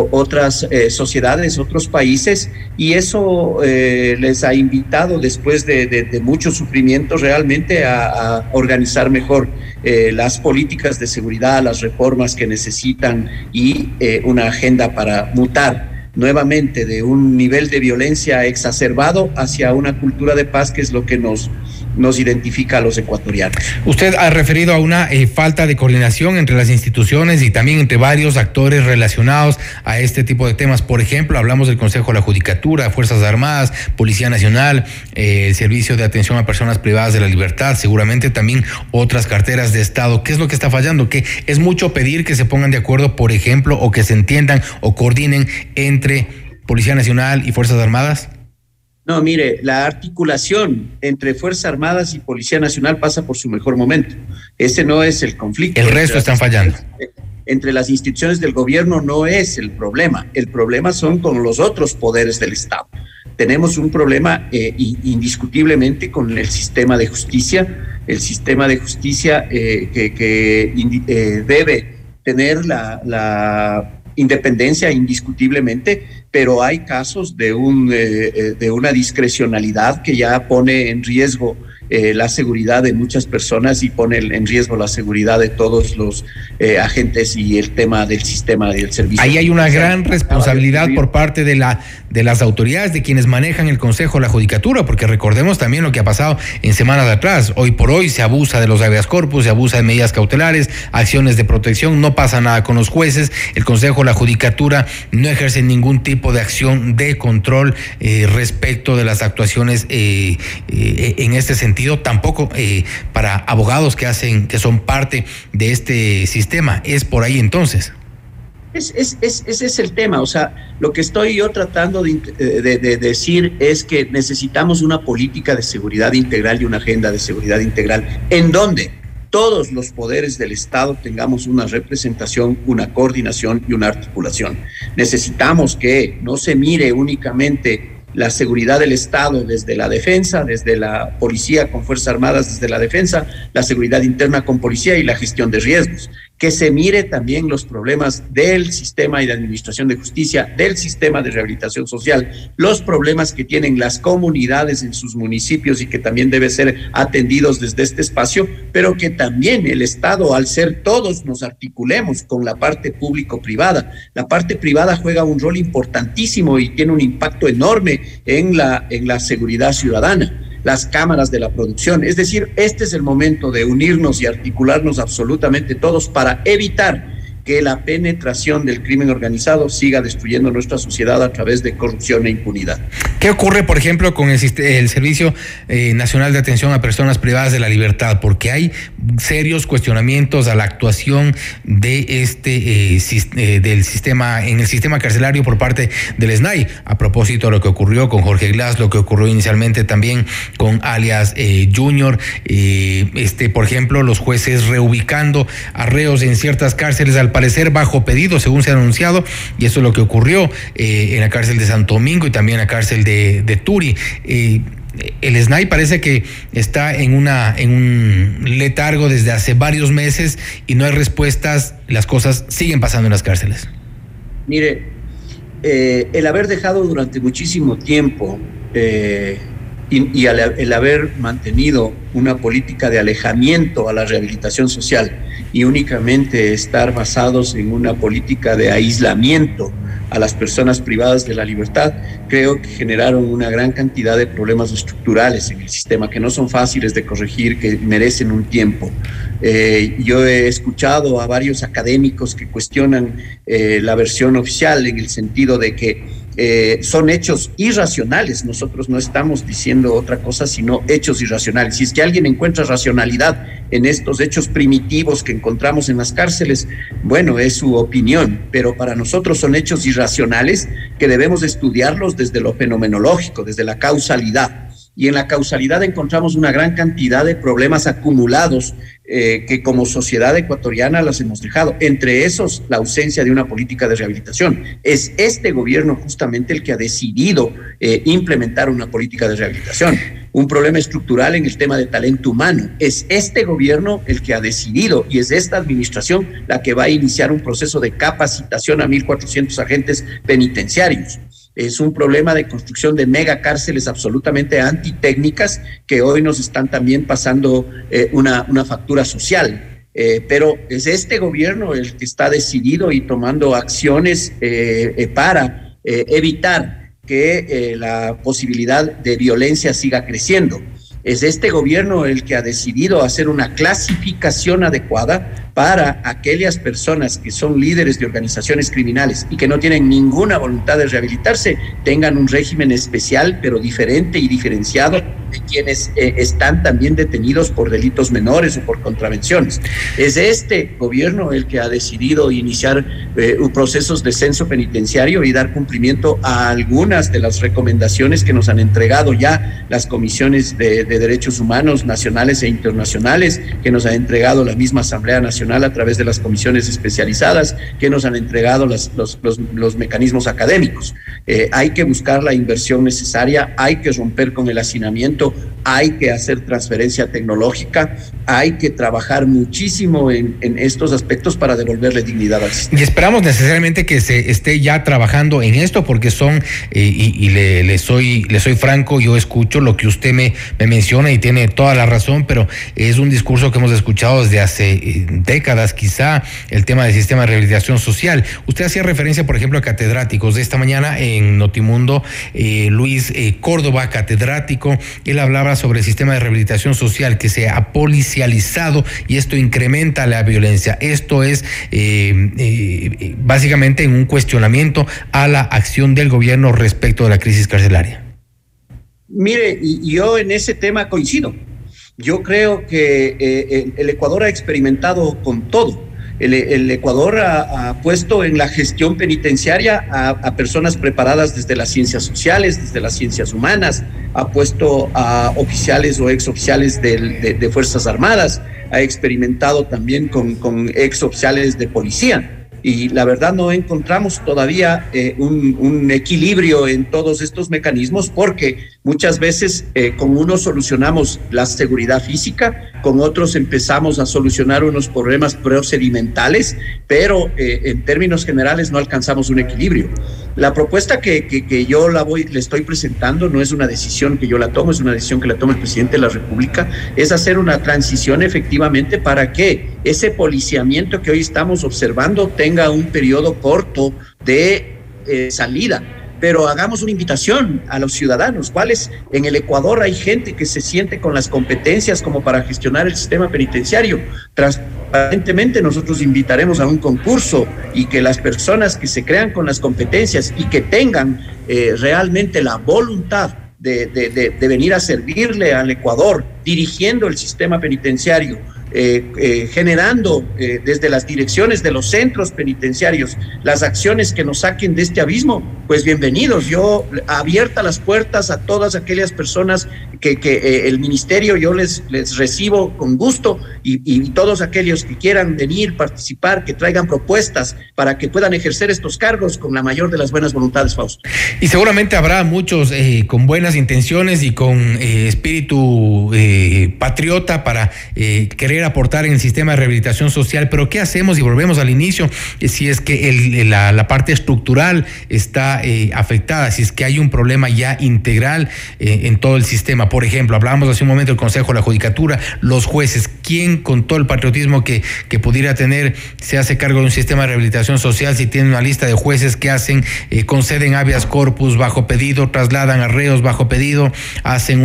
sociedades, otros países, y eso les ha invitado después de mucho sufrimiento realmente a organizar mejor las políticas de seguridad, las reformas que necesitan y una agenda para mutar nuevamente de un nivel de violencia exacerbado hacia una cultura de paz, que es lo que nos identifica a los ecuatorianos. Usted ha referido a una falta de coordinación entre las instituciones y también entre varios actores relacionados a este tipo de temas. Por ejemplo, hablamos del Consejo de la Judicatura, Fuerzas Armadas, Policía Nacional, el Servicio de Atención a Personas Privadas de la Libertad, seguramente también otras carteras de Estado. ¿Qué es lo que está fallando? ¿Que es mucho pedir que se pongan de acuerdo, por ejemplo, o que se entiendan o coordinen entre Policía Nacional y Fuerzas Armadas? No, mire, la articulación entre Fuerzas Armadas y Policía Nacional pasa por su mejor momento. Ese no es el conflicto. El resto están fallando. Entre las instituciones del gobierno no es el problema. El problema son con los otros poderes del Estado. Tenemos un problema indiscutiblemente con el sistema de justicia. El sistema de justicia que debe tener la independencia indiscutiblemente, pero hay casos de una discrecionalidad que ya pone en riesgo la seguridad de muchas personas y pone en riesgo la seguridad de todos los agentes y el tema del sistema del servicio. Ahí hay una gran responsabilidad por parte de las autoridades, de quienes manejan el Consejo de la Judicatura, porque recordemos también lo que ha pasado en semanas de atrás. Hoy por hoy se abusa de los habeas corpus, se abusa de medidas cautelares, acciones de protección, no pasa nada con los jueces. El Consejo de la Judicatura no ejerce ningún tipo de acción de control respecto de las actuaciones en este sentido, tampoco para abogados que son parte de este sistema. ¿Es por ahí entonces? Ese es el tema. O sea, lo que estoy yo tratando de decir es que necesitamos una política de seguridad integral y una agenda de seguridad integral en donde todos los poderes del Estado tengamos una representación, una coordinación y una articulación. Necesitamos que no se mire únicamente la seguridad del Estado desde la defensa, desde la policía con Fuerzas Armadas, desde la defensa, la seguridad interna con policía y la gestión de riesgos. Que se mire también los problemas del sistema y de administración de justicia, del sistema de rehabilitación social, los problemas que tienen las comunidades en sus municipios y que también deben ser atendidos desde este espacio, pero que también el Estado, al ser todos, nos articulemos con la parte público-privada. La parte privada juega un rol importantísimo y tiene un impacto enorme en la seguridad ciudadana. Las cámaras de la producción. Es decir, este es el momento de unirnos y articularnos absolutamente todos para evitar que la penetración del crimen organizado siga destruyendo nuestra sociedad a través de corrupción e impunidad. ¿Qué ocurre, por ejemplo, con el Servicio Nacional de Atención a Personas Privadas de la Libertad? Porque hay serios cuestionamientos a la actuación de del sistema, en el sistema carcelario por parte del SNAI, a propósito de lo que ocurrió con Jorge Glass, lo que ocurrió inicialmente también con alias Junior, por ejemplo, los jueces reubicando a reos en ciertas cárceles, al parecer bajo pedido, según se ha anunciado, y eso es lo que ocurrió en la cárcel de Santo Domingo y también en la cárcel de Turi. El SNAI parece que está en un letargo desde hace varios meses y no hay respuestas, las cosas siguen pasando en las cárceles. Mire, el haber dejado durante muchísimo tiempo y el haber mantenido una política de alejamiento a la rehabilitación social y únicamente estar basados en una política de aislamiento a las personas privadas de la libertad, creo que generaron una gran cantidad de problemas estructurales en el sistema que no son fáciles de corregir, que merecen un tiempo. Yo he escuchado a varios académicos que cuestionan la versión oficial en el sentido de que son hechos irracionales. Nosotros no estamos diciendo otra cosa sino hechos irracionales. Si es que alguien encuentra racionalidad en estos hechos primitivos que encontramos en las cárceles, bueno, es su opinión, pero para nosotros son hechos irracionales que debemos estudiarlos desde lo fenomenológico, desde la causalidad. y en la causalidad encontramos una gran cantidad de problemas acumulados que como sociedad ecuatoriana las hemos dejado, entre esos la ausencia de una política de rehabilitación. Es este gobierno justamente el que ha decidido implementar una política de rehabilitación. Un problema estructural en el tema de talento humano. Es este gobierno el que ha decidido, y es esta administración la que va a iniciar un proceso de capacitación a 1.400 agentes penitenciarios. Es un problema de construcción de megacárceles absolutamente antitécnicas que hoy nos están también pasando una factura social. Pero es este gobierno el que está decidido y tomando acciones para evitar que la posibilidad de violencia siga creciendo. Es este gobierno el que ha decidido hacer una clasificación adecuada para aquellas personas que son líderes de organizaciones criminales y que no tienen ninguna voluntad de rehabilitarse, tengan un régimen especial, pero diferente y diferenciado de quienes están también detenidos por delitos menores o por contravenciones. Es este gobierno el que ha decidido iniciar procesos de censo penitenciario y dar cumplimiento a algunas de las recomendaciones que nos han entregado ya las comisiones de derechos humanos nacionales e internacionales, que nos ha entregado la misma Asamblea Nacional a través de las comisiones especializadas, que nos han entregado los mecanismos académicos. Hay que buscar la inversión necesaria, hay que romper con el hacinamiento, hay que hacer transferencia tecnológica, hay que trabajar muchísimo en estos aspectos para devolverle dignidad al sistema. Y esperamos necesariamente que se esté ya trabajando en esto, porque son, le soy franco, yo escucho lo que usted me menciona y tiene toda la razón, pero es un discurso que hemos escuchado desde hace décadas, quizá, el tema del sistema de rehabilitación social. Usted hacía referencia, por ejemplo, a catedráticos. De esta mañana en Notimundo, Luis Córdoba, catedrático, él hablaba sobre el sistema de rehabilitación social que se ha policializado y esto incrementa la violencia. Esto es básicamente en un cuestionamiento a la acción del gobierno respecto de la crisis carcelaria. Mire, y yo en ese tema coincido. Yo creo que el Ecuador ha experimentado con todo. El Ecuador ha puesto en la gestión penitenciaria a personas preparadas desde las ciencias sociales, desde las ciencias humanas, ha puesto a oficiales o exoficiales de Fuerzas Armadas, ha experimentado también con exoficiales de policía. Y la verdad no encontramos todavía un equilibrio en todos estos mecanismos, porque muchas veces con unos solucionamos la seguridad física, con otros empezamos a solucionar unos problemas procedimentales, pero en términos generales no alcanzamos un equilibrio. La propuesta que yo le estoy presentando no es una decisión que yo la tomo, es una decisión que la toma el presidente de la República, es hacer una transición efectivamente para que ese policiamiento que hoy estamos observando tenga un periodo corto de salida. Pero hagamos una invitación a los ciudadanos, cuáles en el Ecuador hay gente que se siente con las competencias como para gestionar el sistema penitenciario. Transparentemente nosotros invitaremos a un concurso y que las personas que se crean con las competencias y que tengan realmente la voluntad de venir a servirle al Ecuador, dirigiendo el sistema penitenciario, generando desde las direcciones de los centros penitenciarios las acciones que nos saquen de este abismo, pues bienvenidos. Yo abierta las puertas a todas aquellas personas que el ministerio yo les recibo con gusto y todos aquellos que quieran venir, participar, que traigan propuestas para que puedan ejercer estos cargos con la mayor de las buenas voluntades, Fausto. Y seguramente habrá muchos con buenas intenciones y con espíritu patriota para querer aportar en el sistema de rehabilitación social, pero ¿qué hacemos? Y volvemos al inicio, si es que la parte estructural está afectada, si es que hay un problema ya integral en todo el sistema. Por ejemplo, hablábamos hace un momento del Consejo de la Judicatura, los jueces, ¿quién con todo el patriotismo que pudiera tener se hace cargo de un sistema de rehabilitación social si tiene una lista de jueces que hacen, conceden habeas corpus bajo pedido, trasladan a reos bajo pedido, hacen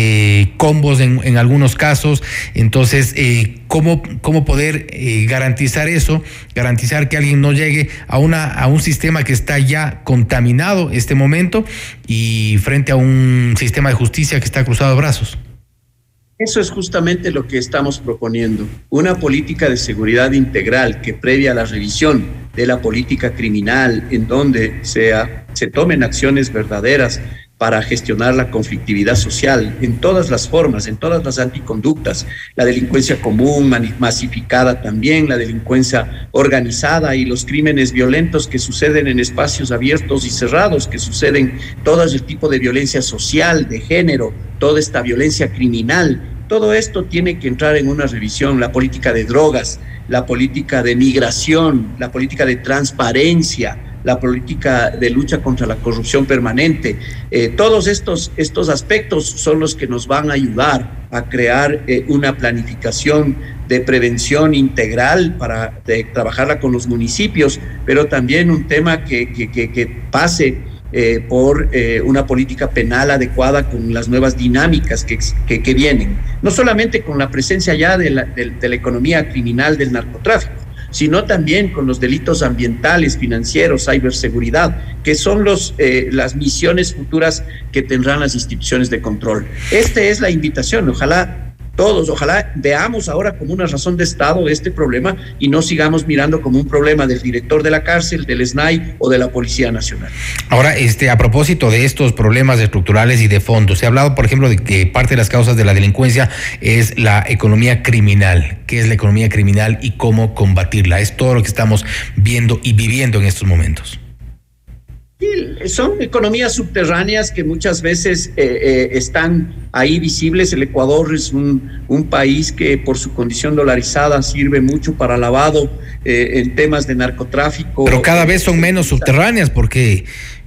combos en algunos casos? Entonces, ¿cómo poder garantizar eso, garantizar que alguien no llegue a un sistema que está ya contaminado este momento y frente a un sistema de justicia que está cruzado de brazos? Eso es justamente lo que estamos proponiendo, una política de seguridad integral que previa a la revisión de la política criminal, en donde se tomen acciones verdaderas para gestionar la conflictividad social en todas las formas, en todas las anticonductas, la delincuencia común, masificada también, la delincuencia organizada y los crímenes violentos que suceden en espacios abiertos y cerrados, que suceden todo el tipo de violencia social, de género, toda esta violencia criminal. Todo esto tiene que entrar en una revisión, la política de drogas, la política de migración, la política de transparencia, la política de lucha contra la corrupción permanente. Todos estos aspectos son los que nos van a ayudar a crear una planificación de prevención integral para trabajarla con los municipios, pero también un tema que pase por una política penal adecuada con las nuevas dinámicas que vienen, no solamente con la presencia ya de la economía criminal del narcotráfico, sino también con los delitos ambientales, financieros, ciberseguridad, que son las misiones futuras que tendrán las instituciones de control. Esta es la invitación, ojalá veamos ahora como una razón de Estado este problema y no sigamos mirando como un problema del director de la cárcel, del SNAI o de la Policía Nacional. Ahora, a propósito de estos problemas estructurales y de fondo, se ha hablado, por ejemplo, de que parte de las causas de la delincuencia es la economía criminal. ¿Qué es la economía criminal y cómo combatirla? Es todo lo que estamos viendo y viviendo en estos momentos. Son economías subterráneas que muchas veces están ahí visibles. El Ecuador es un país que por su condición dolarizada sirve mucho para lavado en temas de narcotráfico. Pero cada vez son menos subterráneas porque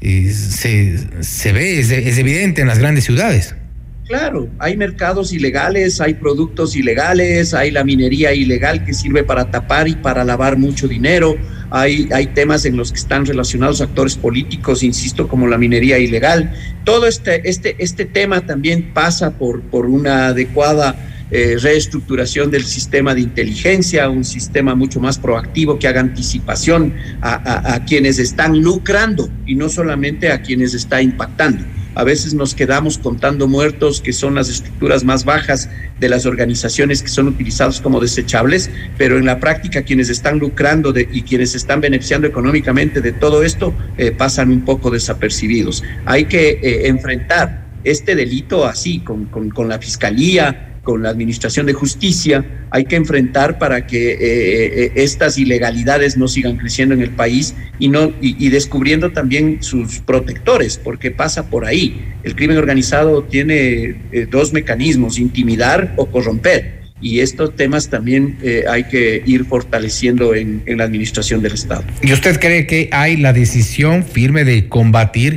se ve, es evidente en las grandes ciudades. Claro, hay mercados ilegales, hay productos ilegales, hay la minería ilegal que sirve para tapar y para lavar mucho dinero, hay temas en los que están relacionados actores políticos, insisto, como la minería ilegal. Todo este tema también pasa por una adecuada reestructuración del sistema de inteligencia, un sistema mucho más proactivo que haga anticipación a quienes están lucrando y no solamente a quienes está impactando. A veces nos quedamos contando muertos, que son las estructuras más bajas de las organizaciones que son utilizados como desechables, pero en la práctica quienes están lucrando y quienes están beneficiando económicamente de todo esto pasan un poco desapercibidos. Hay que enfrentar este delito así, con la Fiscalía, con la Administración de Justicia, hay que enfrentar para que estas ilegalidades no sigan creciendo en el país y descubriendo también sus protectores, porque pasa por ahí. El crimen organizado tiene dos mecanismos: intimidar o corromper. Y estos temas también hay que ir fortaleciendo en la administración del Estado. ¿Y usted cree que hay la decisión firme de combatir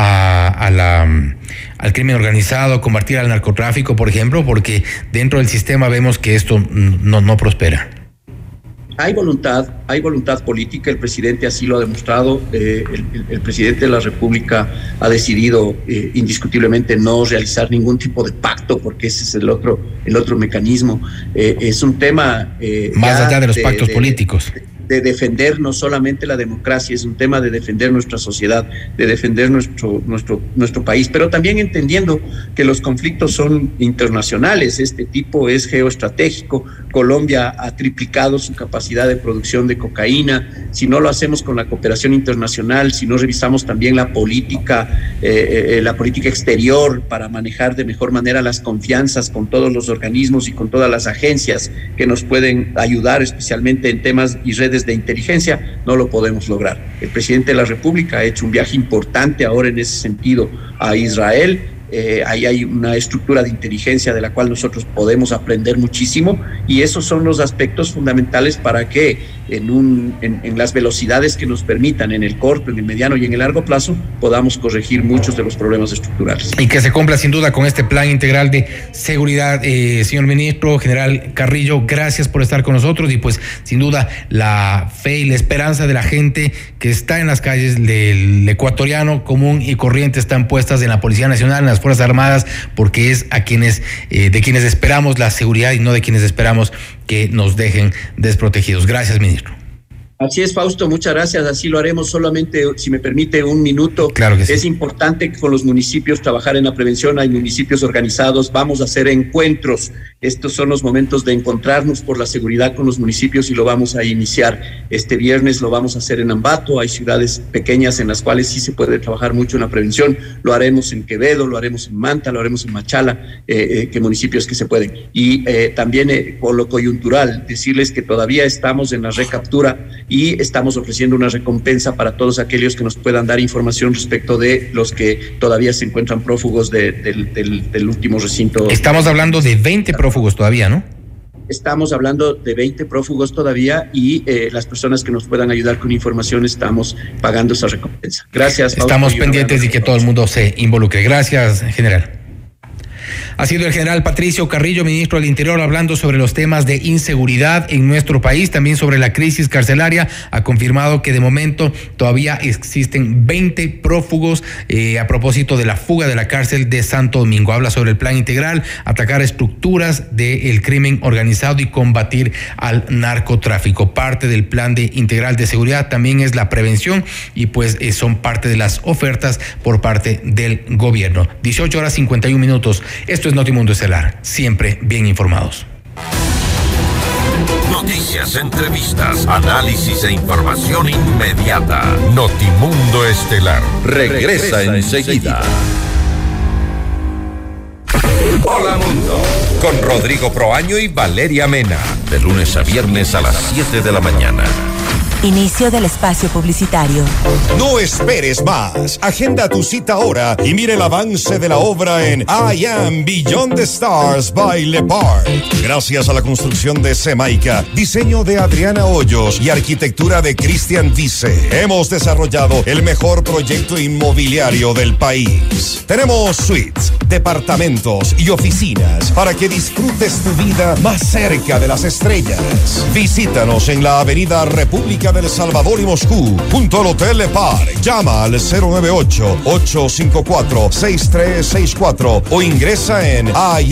al crimen organizado, combatir al narcotráfico, por ejemplo? Porque dentro del sistema vemos que esto no prospera. Hay voluntad política, el presidente así lo ha demostrado. El presidente de la República ha decidido indiscutiblemente no realizar ningún tipo de pacto, porque ese es el otro mecanismo. Es un tema más allá de los pactos políticos. De defender no solamente la democracia, es un tema de defender nuestra sociedad, de defender nuestro país, pero también entendiendo que los conflictos son internacionales. Este tipo es geoestratégico. Colombia ha triplicado su capacidad de producción de cocaína. Si no lo hacemos con la cooperación internacional, si no revisamos también la política exterior para manejar de mejor manera las confianzas con todos los organismos y con todas las agencias que nos pueden ayudar, especialmente en temas y redes de inteligencia, no lo podemos lograr. El presidente de la República ha hecho un viaje importante ahora en ese sentido a Israel. Ahí hay una estructura de inteligencia de la cual nosotros podemos aprender muchísimo, y esos son los aspectos fundamentales para que en las velocidades que nos permitan en el corto, en el mediano y en el largo plazo podamos corregir muchos de los problemas estructurales. Y que se cumpla sin duda con este plan integral de seguridad. Señor ministro, general Carrillo, gracias por estar con nosotros, y pues sin duda la fe y la esperanza de la gente que está en las calles del ecuatoriano común y corriente están puestas en la Policía Nacional, en las Fuerzas Armadas, porque es de quienes esperamos la seguridad y no de quienes esperamos que nos dejen desprotegidos. Gracias, ministro. Así es, Fausto, muchas gracias. Así lo haremos. Solamente, si me permite, un minuto. Claro que sí. Es importante que con los municipios trabajar en la prevención. Hay municipios organizados. Vamos a hacer encuentros. Estos son los momentos de encontrarnos por la seguridad con los municipios y lo vamos a iniciar este viernes. Lo vamos a hacer en Ambato. Hay ciudades pequeñas en las cuales sí se puede trabajar mucho en la prevención. Lo haremos en Quevedo, lo haremos en Manta, lo haremos en Machala, que municipios que se pueden. Y también por lo coyuntural, decirles que todavía estamos en la recaptura y estamos ofreciendo una recompensa para todos aquellos que nos puedan dar información respecto de los que todavía se encuentran prófugos del último recinto. Estamos hablando de 20 prófugos todavía, ¿no? Estamos hablando de 20 prófugos todavía y las personas que nos puedan ayudar con información estamos pagando esa recompensa. Gracias. Estamos pendientes de que todo el mundo se involucre. Gracias, general. Ha sido el general Patricio Carrillo, ministro del Interior, hablando sobre los temas de inseguridad en nuestro país, también sobre la crisis carcelaria. Ha confirmado que de momento todavía existen 20 prófugos a propósito de la fuga de la cárcel de Santo Domingo. Habla sobre el plan integral, atacar estructuras del crimen organizado y combatir al narcotráfico. Parte del plan integral de seguridad también es la prevención y pues son parte de las ofertas por parte del gobierno. 18:51. Esto es Notimundo Estelar, siempre bien informados. Noticias, entrevistas, análisis e información inmediata. Notimundo Estelar regresa enseguida. Hola Mundo, con Rodrigo Proaño y Valeria Mena, de lunes a viernes a las 7 de la mañana. Inicio del espacio publicitario. No esperes más. Agenda tu cita ahora y mire el avance de la obra en I Am Beyond the Stars by Le Parc. Gracias a la construcción de Semaica, diseño de Adriana Hoyos y arquitectura de Cristian Dice, hemos desarrollado el mejor proyecto inmobiliario del país. Tenemos suites, departamentos y oficinas para que disfrutes tu vida más cerca de las estrellas. Visítanos en la avenida República del Salvador y Moscú, junto al Hotel Le Parc. Llama al 098-854-6364 o ingresa en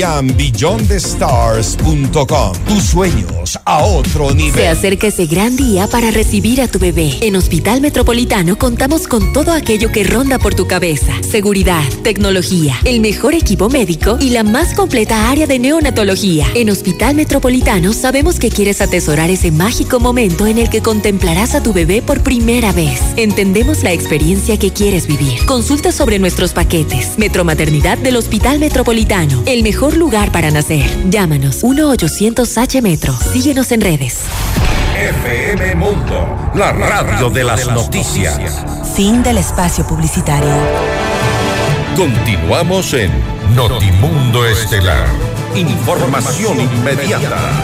iambeyondthestars.com. Tus sueños a otro nivel. Se acerca ese gran día para recibir a tu bebé. En Hospital Metropolitano contamos con todo aquello que ronda por tu cabeza: seguridad, tecnología, el mejor equipo médico y la más completa área de neonatología. En Hospital Metropolitano sabemos que quieres atesorar ese mágico momento en el que contemplarás a tu bebé por primera vez. Entendemos la experiencia que quieres vivir. Consulta sobre nuestros paquetes. Metromaternidad del Hospital Metropolitano, el mejor lugar para nacer. Llámanos 1-800-H-METRO. Síguenos en redes. FM Mundo, la radio de las noticias. Fin del espacio publicitario. Continuamos en Notimundo Estelar. Información inmediata.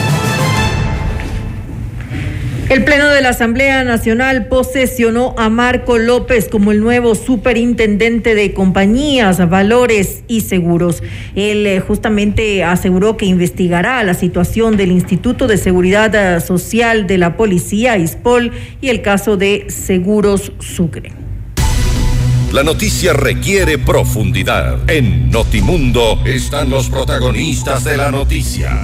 El Pleno de la Asamblea Nacional posesionó a Marco López como el nuevo superintendente de compañías, valores y seguros. Él justamente aseguró que investigará la situación del Instituto de Seguridad Social de la Policía, ISPOL, y el caso de Seguros Sucre. La noticia requiere profundidad. En Notimundo están los protagonistas de la noticia.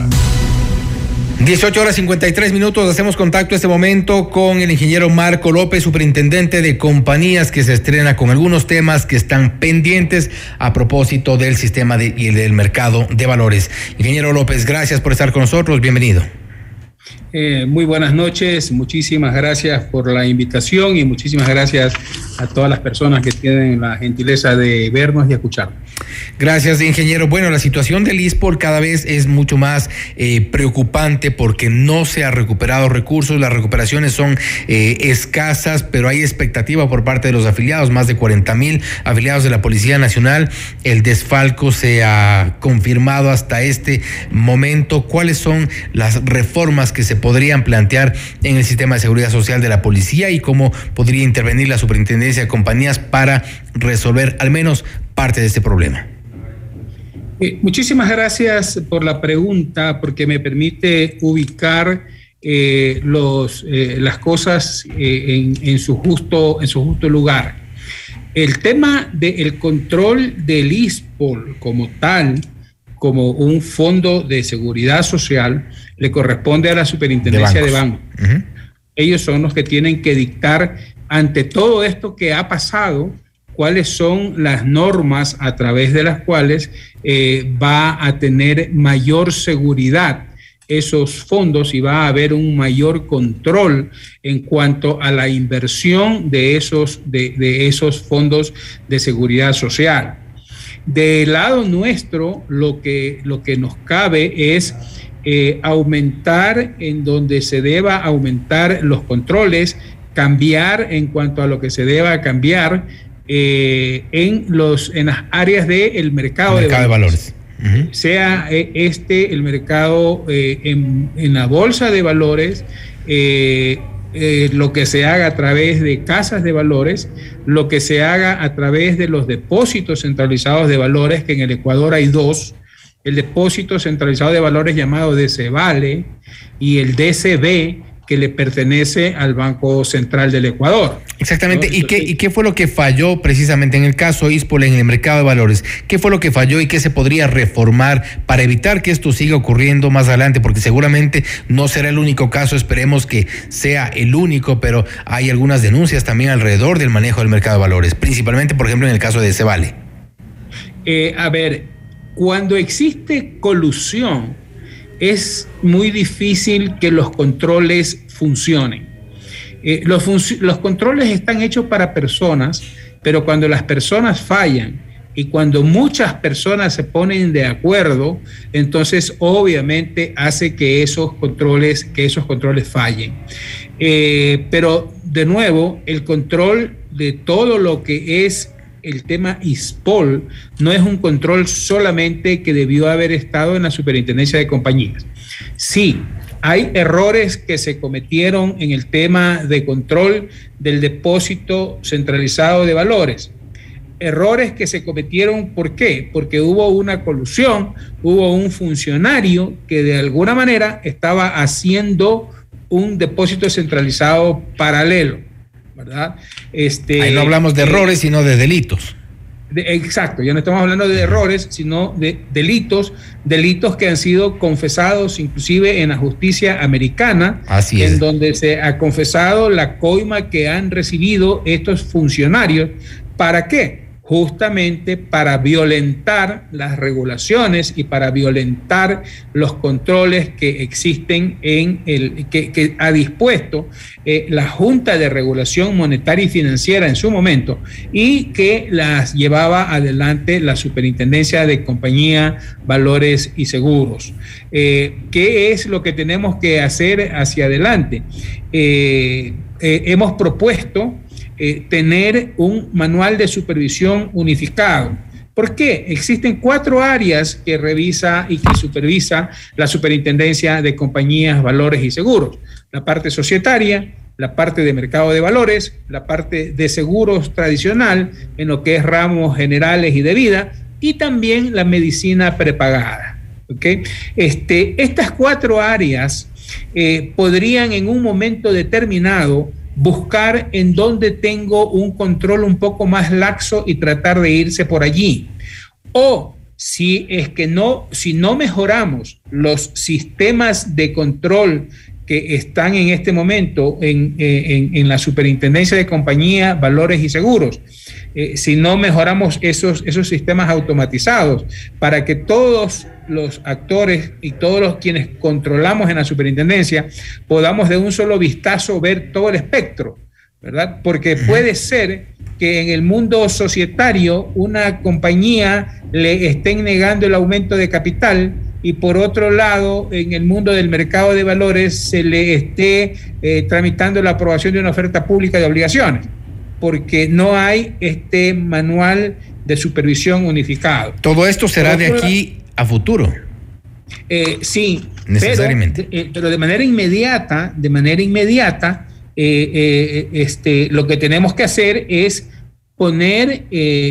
18:53. Hacemos contacto este momento con el ingeniero Marco López, superintendente de compañías, que se estrena con algunos temas que están pendientes a propósito del sistema y del mercado de valores. Ingeniero López, gracias por estar con nosotros. Bienvenido. Muy buenas noches, muchísimas gracias por la invitación y muchísimas gracias a todas las personas que tienen la gentileza de vernos y escucharnos. Gracias, ingeniero. Bueno, la situación del ISPOL cada vez es mucho más preocupante porque no se ha recuperado recursos, las recuperaciones son escasas, pero hay expectativa por parte de los afiliados, más de 40,000 afiliados de la Policía Nacional. El desfalco se ha confirmado hasta este momento. ¿Cuáles son las reformas que se podrían plantear en el sistema de seguridad social de la policía y cómo podría intervenir la superintendencia de compañías para resolver al menos parte de este problema? Muchísimas gracias por la pregunta, porque me permite ubicar las cosas en su justo lugar. El tema del control del ISPOL como tal, como un fondo de seguridad social, le corresponde a la Superintendencia de Bancos. ellos son los que tienen que dictar ante todo esto que ha pasado, cuáles son las normas a través de las cuales va a tener mayor seguridad esos fondos y va a haber un mayor control en cuanto a la inversión de esos fondos de seguridad social. Del lado nuestro, lo que nos cabe es aumentar en donde se deba aumentar los controles, cambiar en cuanto a lo que se deba cambiar en las áreas del mercado de valores. Uh-huh. Sea el mercado en la bolsa de valores, lo que se haga a través de casas de valores, lo que se haga a través de los depósitos centralizados de valores, que en el Ecuador hay dos: el depósito centralizado de valores llamado DCVALE y el DCB, que le pertenece al Banco Central del Ecuador. Exactamente. ¿No? ¿Y qué fue lo que falló precisamente en el caso ISPOL en el mercado de valores? ¿Qué fue lo que falló y qué se podría reformar para evitar que esto siga ocurriendo más adelante? Porque seguramente no será el único caso, esperemos que sea el único, pero hay algunas denuncias también alrededor del manejo del mercado de valores, principalmente, por ejemplo, en el caso de DCVALE. A ver, cuando existe colusión, es muy difícil que los controles funcionen. Los controles están hechos para personas, pero cuando las personas fallan y cuando muchas personas se ponen de acuerdo, entonces obviamente hace que esos controles fallen. Pero de nuevo, el control de todo lo que es el tema ISPOL no es un control solamente que debió haber estado en la Superintendencia de Compañías. Sí, hay errores que se cometieron en el tema de control del depósito centralizado de valores. Errores que se cometieron, ¿por qué? Porque hubo una colusión, hubo un funcionario que de alguna manera estaba haciendo un depósito centralizado paralelo, ¿verdad? Ahí no hablamos de errores, sino de delitos. Exacto, ya no estamos hablando de errores, sino de delitos que han sido confesados inclusive en la justicia americana. Así es. En donde se ha confesado la coima que han recibido estos funcionarios. ¿Para qué? Justamente para violentar las regulaciones y para violentar los controles que existen que ha dispuesto la Junta de Regulación Monetaria y Financiera en su momento y que las llevaba adelante la Superintendencia de Compañía, Valores y Seguros. ¿Qué es lo que tenemos que hacer hacia adelante? Hemos propuesto tener un manual de supervisión unificado. ¿Por qué? Existen 4 áreas que revisa y que supervisa la Superintendencia de Compañías, Valores y Seguros: la parte societaria, la parte de mercado de valores, la parte de seguros tradicional, en lo que es ramos generales y de vida, y también la medicina prepagada. ¿Okay? Estas 4 áreas podrían en un momento determinado buscar en donde tengo un control un poco más laxo y tratar de irse por allí. O si no mejoramos los sistemas de control que están en este momento en la Superintendencia de Compañía, Valores y Seguros, si no mejoramos esos sistemas automatizados para que todos los actores y todos los quienes controlamos en la superintendencia podamos de un solo vistazo ver todo el espectro, ¿verdad? Porque puede ser que en el mundo societario una compañía le estén negando el aumento de capital y por otro lado en el mundo del mercado de valores se le esté tramitando la aprobación de una oferta pública de obligaciones, porque no hay este manual de supervisión unificado. Todo esto será de aquí a futuro. Sí, necesariamente. Pero de manera inmediata, lo que tenemos que hacer es poner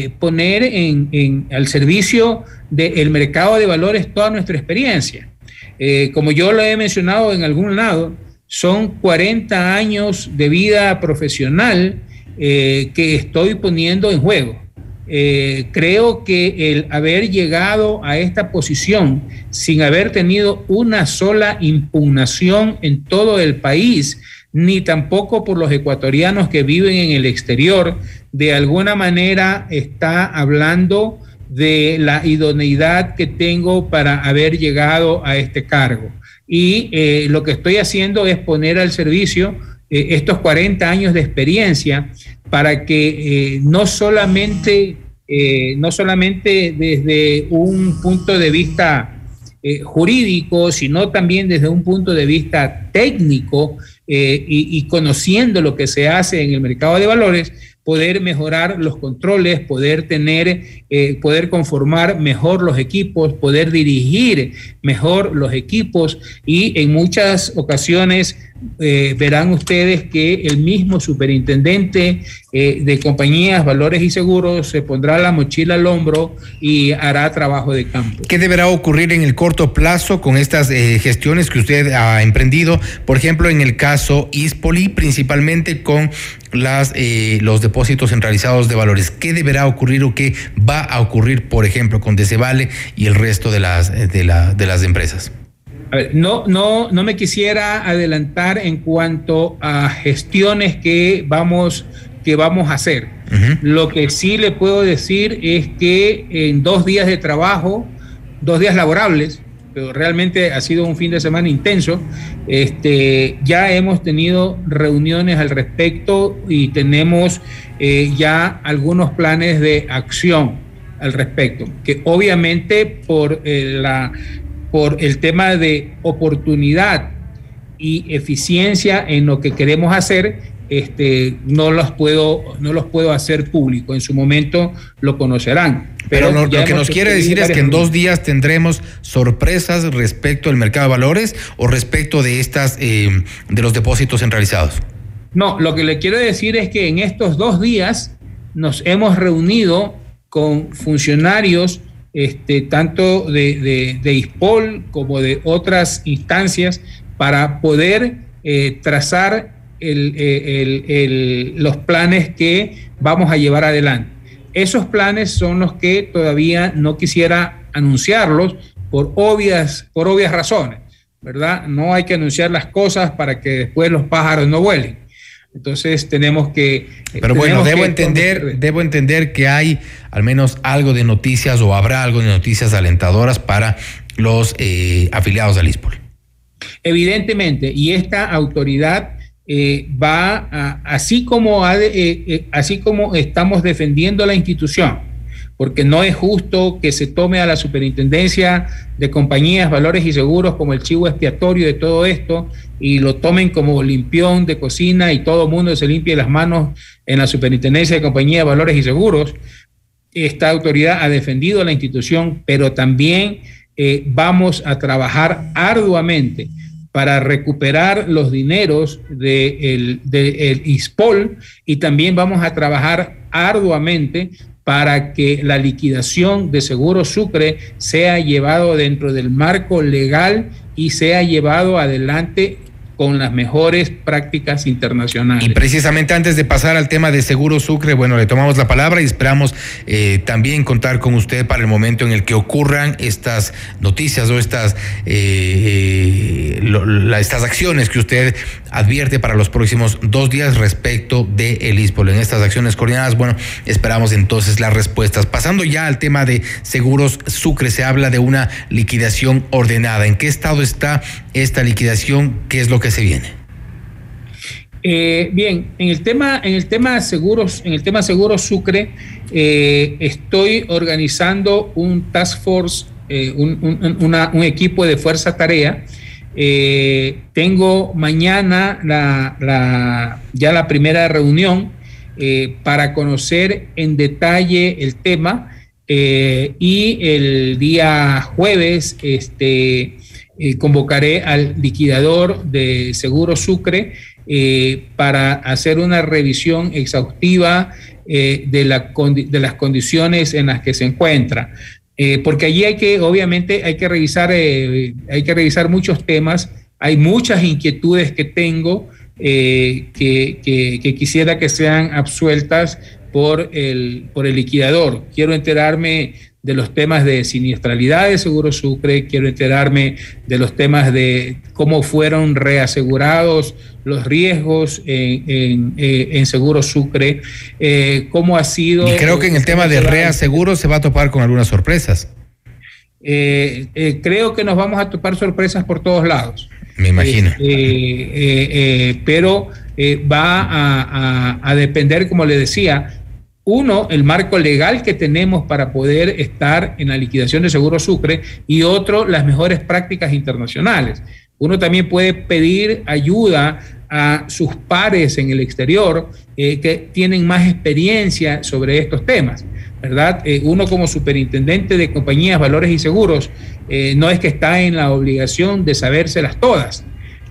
al servicio del mercado de valores toda nuestra experiencia. Como yo lo he mencionado en algún lado, son 40 años de vida profesional que estoy poniendo en juego. Creo que el haber llegado a esta posición sin haber tenido una sola impugnación en todo el país ni tampoco por los ecuatorianos que viven en el exterior, de alguna manera está hablando de la idoneidad que tengo para haber llegado a este cargo. Y lo que estoy haciendo es poner al servicio estos 40 años de experiencia para que no solamente desde un punto de vista jurídico, sino también desde un punto de vista técnico y conociendo lo que se hace en el mercado de valores, poder mejorar los controles, poder conformar mejor los equipos, poder dirigir mejor los equipos, y en muchas ocasiones verán ustedes que el mismo superintendente de compañías, valores y seguros se pondrá la mochila al hombro y hará trabajo de campo. ¿Qué deberá ocurrir en el corto plazo con estas gestiones que usted ha emprendido? Por ejemplo, en el caso Ispoli, principalmente con los depósitos centralizados de valores. ¿Qué deberá ocurrir o qué va a ocurrir, por ejemplo, con Decevale y el resto de las empresas? A ver, no me quisiera adelantar en cuanto a gestiones que vamos a hacer. Uh-huh. Lo que sí le puedo decir es que en 2 días de trabajo, 2 días laborables, pero realmente ha sido un fin de semana intenso, ya hemos tenido reuniones al respecto y tenemos ya algunos planes de acción al respecto, que obviamente por el tema de oportunidad y eficiencia en lo que queremos hacer, no los puedo hacer público. En su momento lo conocerán. Pero lo que nos quiere decir es que en 2 días tendremos sorpresas respecto al mercado de valores o respecto de de los depósitos centralizados. No, lo que le quiero decir es que en estos 2 días nos hemos reunido con funcionarios tanto de ISPOL como de otras instancias para poder trazar los planes que vamos a llevar adelante. Esos planes son los que todavía no quisiera anunciarlos por obvias razones, ¿verdad? No hay que anunciar las cosas para que después los pájaros no vuelen. Entonces tenemos que... Pero bueno, debo entender que hay al menos algo de noticias o habrá algo de noticias alentadoras para los afiliados al ISPOL. Evidentemente, y esta autoridad así como estamos defendiendo la institución, porque no es justo que se tome a la superintendencia de compañías, valores y seguros como el chivo expiatorio de todo esto y lo tomen como limpión de cocina y todo el mundo se limpie las manos en la superintendencia de compañías, valores y seguros. Esta autoridad ha defendido la institución, pero también vamos a trabajar arduamente para recuperar los dineros del ISPOL, y también vamos a trabajar arduamente para que la liquidación de Seguro Sucre sea llevado dentro del marco legal y sea llevado adelante con las mejores prácticas internacionales. Y precisamente antes de pasar al tema de Seguro Sucre, bueno, le tomamos la palabra y esperamos también contar con usted para el momento en el que ocurran estas noticias o estas acciones que usted advierte para los próximos 2 días respecto de el ISPOL. En estas acciones coordinadas, bueno, esperamos entonces las respuestas. Pasando ya al tema de Seguros Sucre, se habla de una liquidación ordenada. ¿En qué estado está esta liquidación? ¿Qué es lo que se viene? Bien, en el tema seguros Sucre, estoy organizando un task force, un equipo de fuerza tarea. Tengo mañana ya la primera reunión para conocer en detalle el tema, y el día jueves convocaré al liquidador de Seguro Sucre para hacer una revisión exhaustiva de las condiciones en las que se encuentra. Porque allí obviamente hay que revisar muchos temas. Hay muchas inquietudes que tengo que quisiera que sean absueltas por el liquidador. Quiero enterarme de los temas de siniestralidad de Seguro Sucre, quiero enterarme de los temas de cómo fueron reasegurados los riesgos en Seguro Sucre, cómo ha sido... Y creo que en el tema de reaseguro se va a topar con algunas sorpresas. Creo que nos vamos a topar sorpresas por todos lados. Me imagino. Pero va a depender, como le decía, uno, el marco legal que tenemos para poder estar en la liquidación de Seguro Sucre, y otro, las mejores prácticas internacionales. Uno también puede pedir ayuda a sus pares en el exterior que tienen más experiencia sobre estos temas, ¿verdad? Uno como superintendente de compañías, valores y seguros no es que está en la obligación de sabérselas todas.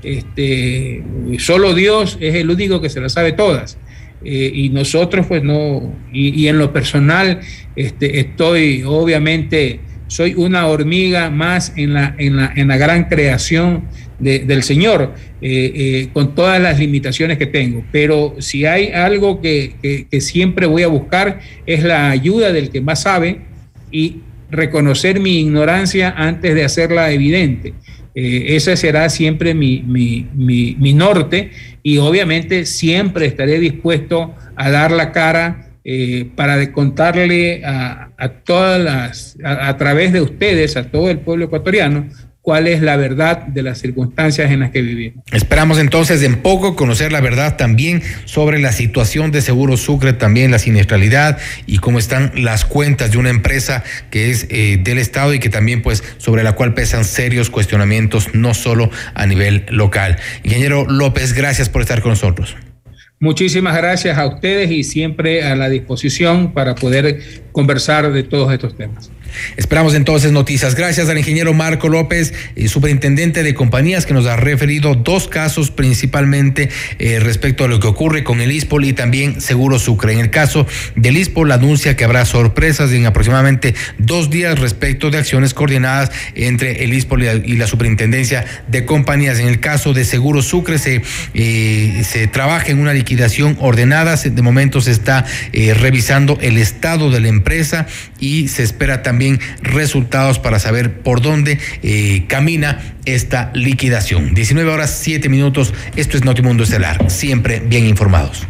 Solo Dios es el único que se las sabe todas. Y nosotros pues no, y en lo personal estoy, obviamente, soy una hormiga más en la gran creación del Señor, con todas las limitaciones que tengo. Pero si hay algo que siempre voy a buscar, es la ayuda del que más sabe y reconocer mi ignorancia antes de hacerla evidente. Ese será siempre mi norte, y obviamente siempre estaré dispuesto a dar la cara para contarle a través de ustedes, a todo el pueblo ecuatoriano, cuál es la verdad de las circunstancias en las que vivimos. Esperamos entonces en poco conocer la verdad también sobre la situación de Seguro Sucre, también la siniestralidad y cómo están las cuentas de una empresa que es del Estado y que también pues sobre la cual pesan serios cuestionamientos, no solo a nivel local. Ingeniero López, gracias por estar con nosotros. Muchísimas gracias a ustedes y siempre a la disposición para poder conversar de todos estos temas. Esperamos entonces noticias. Gracias al ingeniero Marco López, superintendente de compañías, que nos ha referido dos casos principalmente respecto a lo que ocurre con el ISPOL y también Seguro Sucre. En el caso del ISPOL anuncia que habrá sorpresas en aproximadamente 2 días respecto de acciones coordinadas entre el ISPOL y la superintendencia de compañías. En el caso de Seguro Sucre se trabaja en una liquidación ordenada. De momento se está revisando el estado de la empresa y se espera también resultados para saber por dónde camina esta liquidación. 19:07. Esto es Notimundo Estelar, siempre bien informados.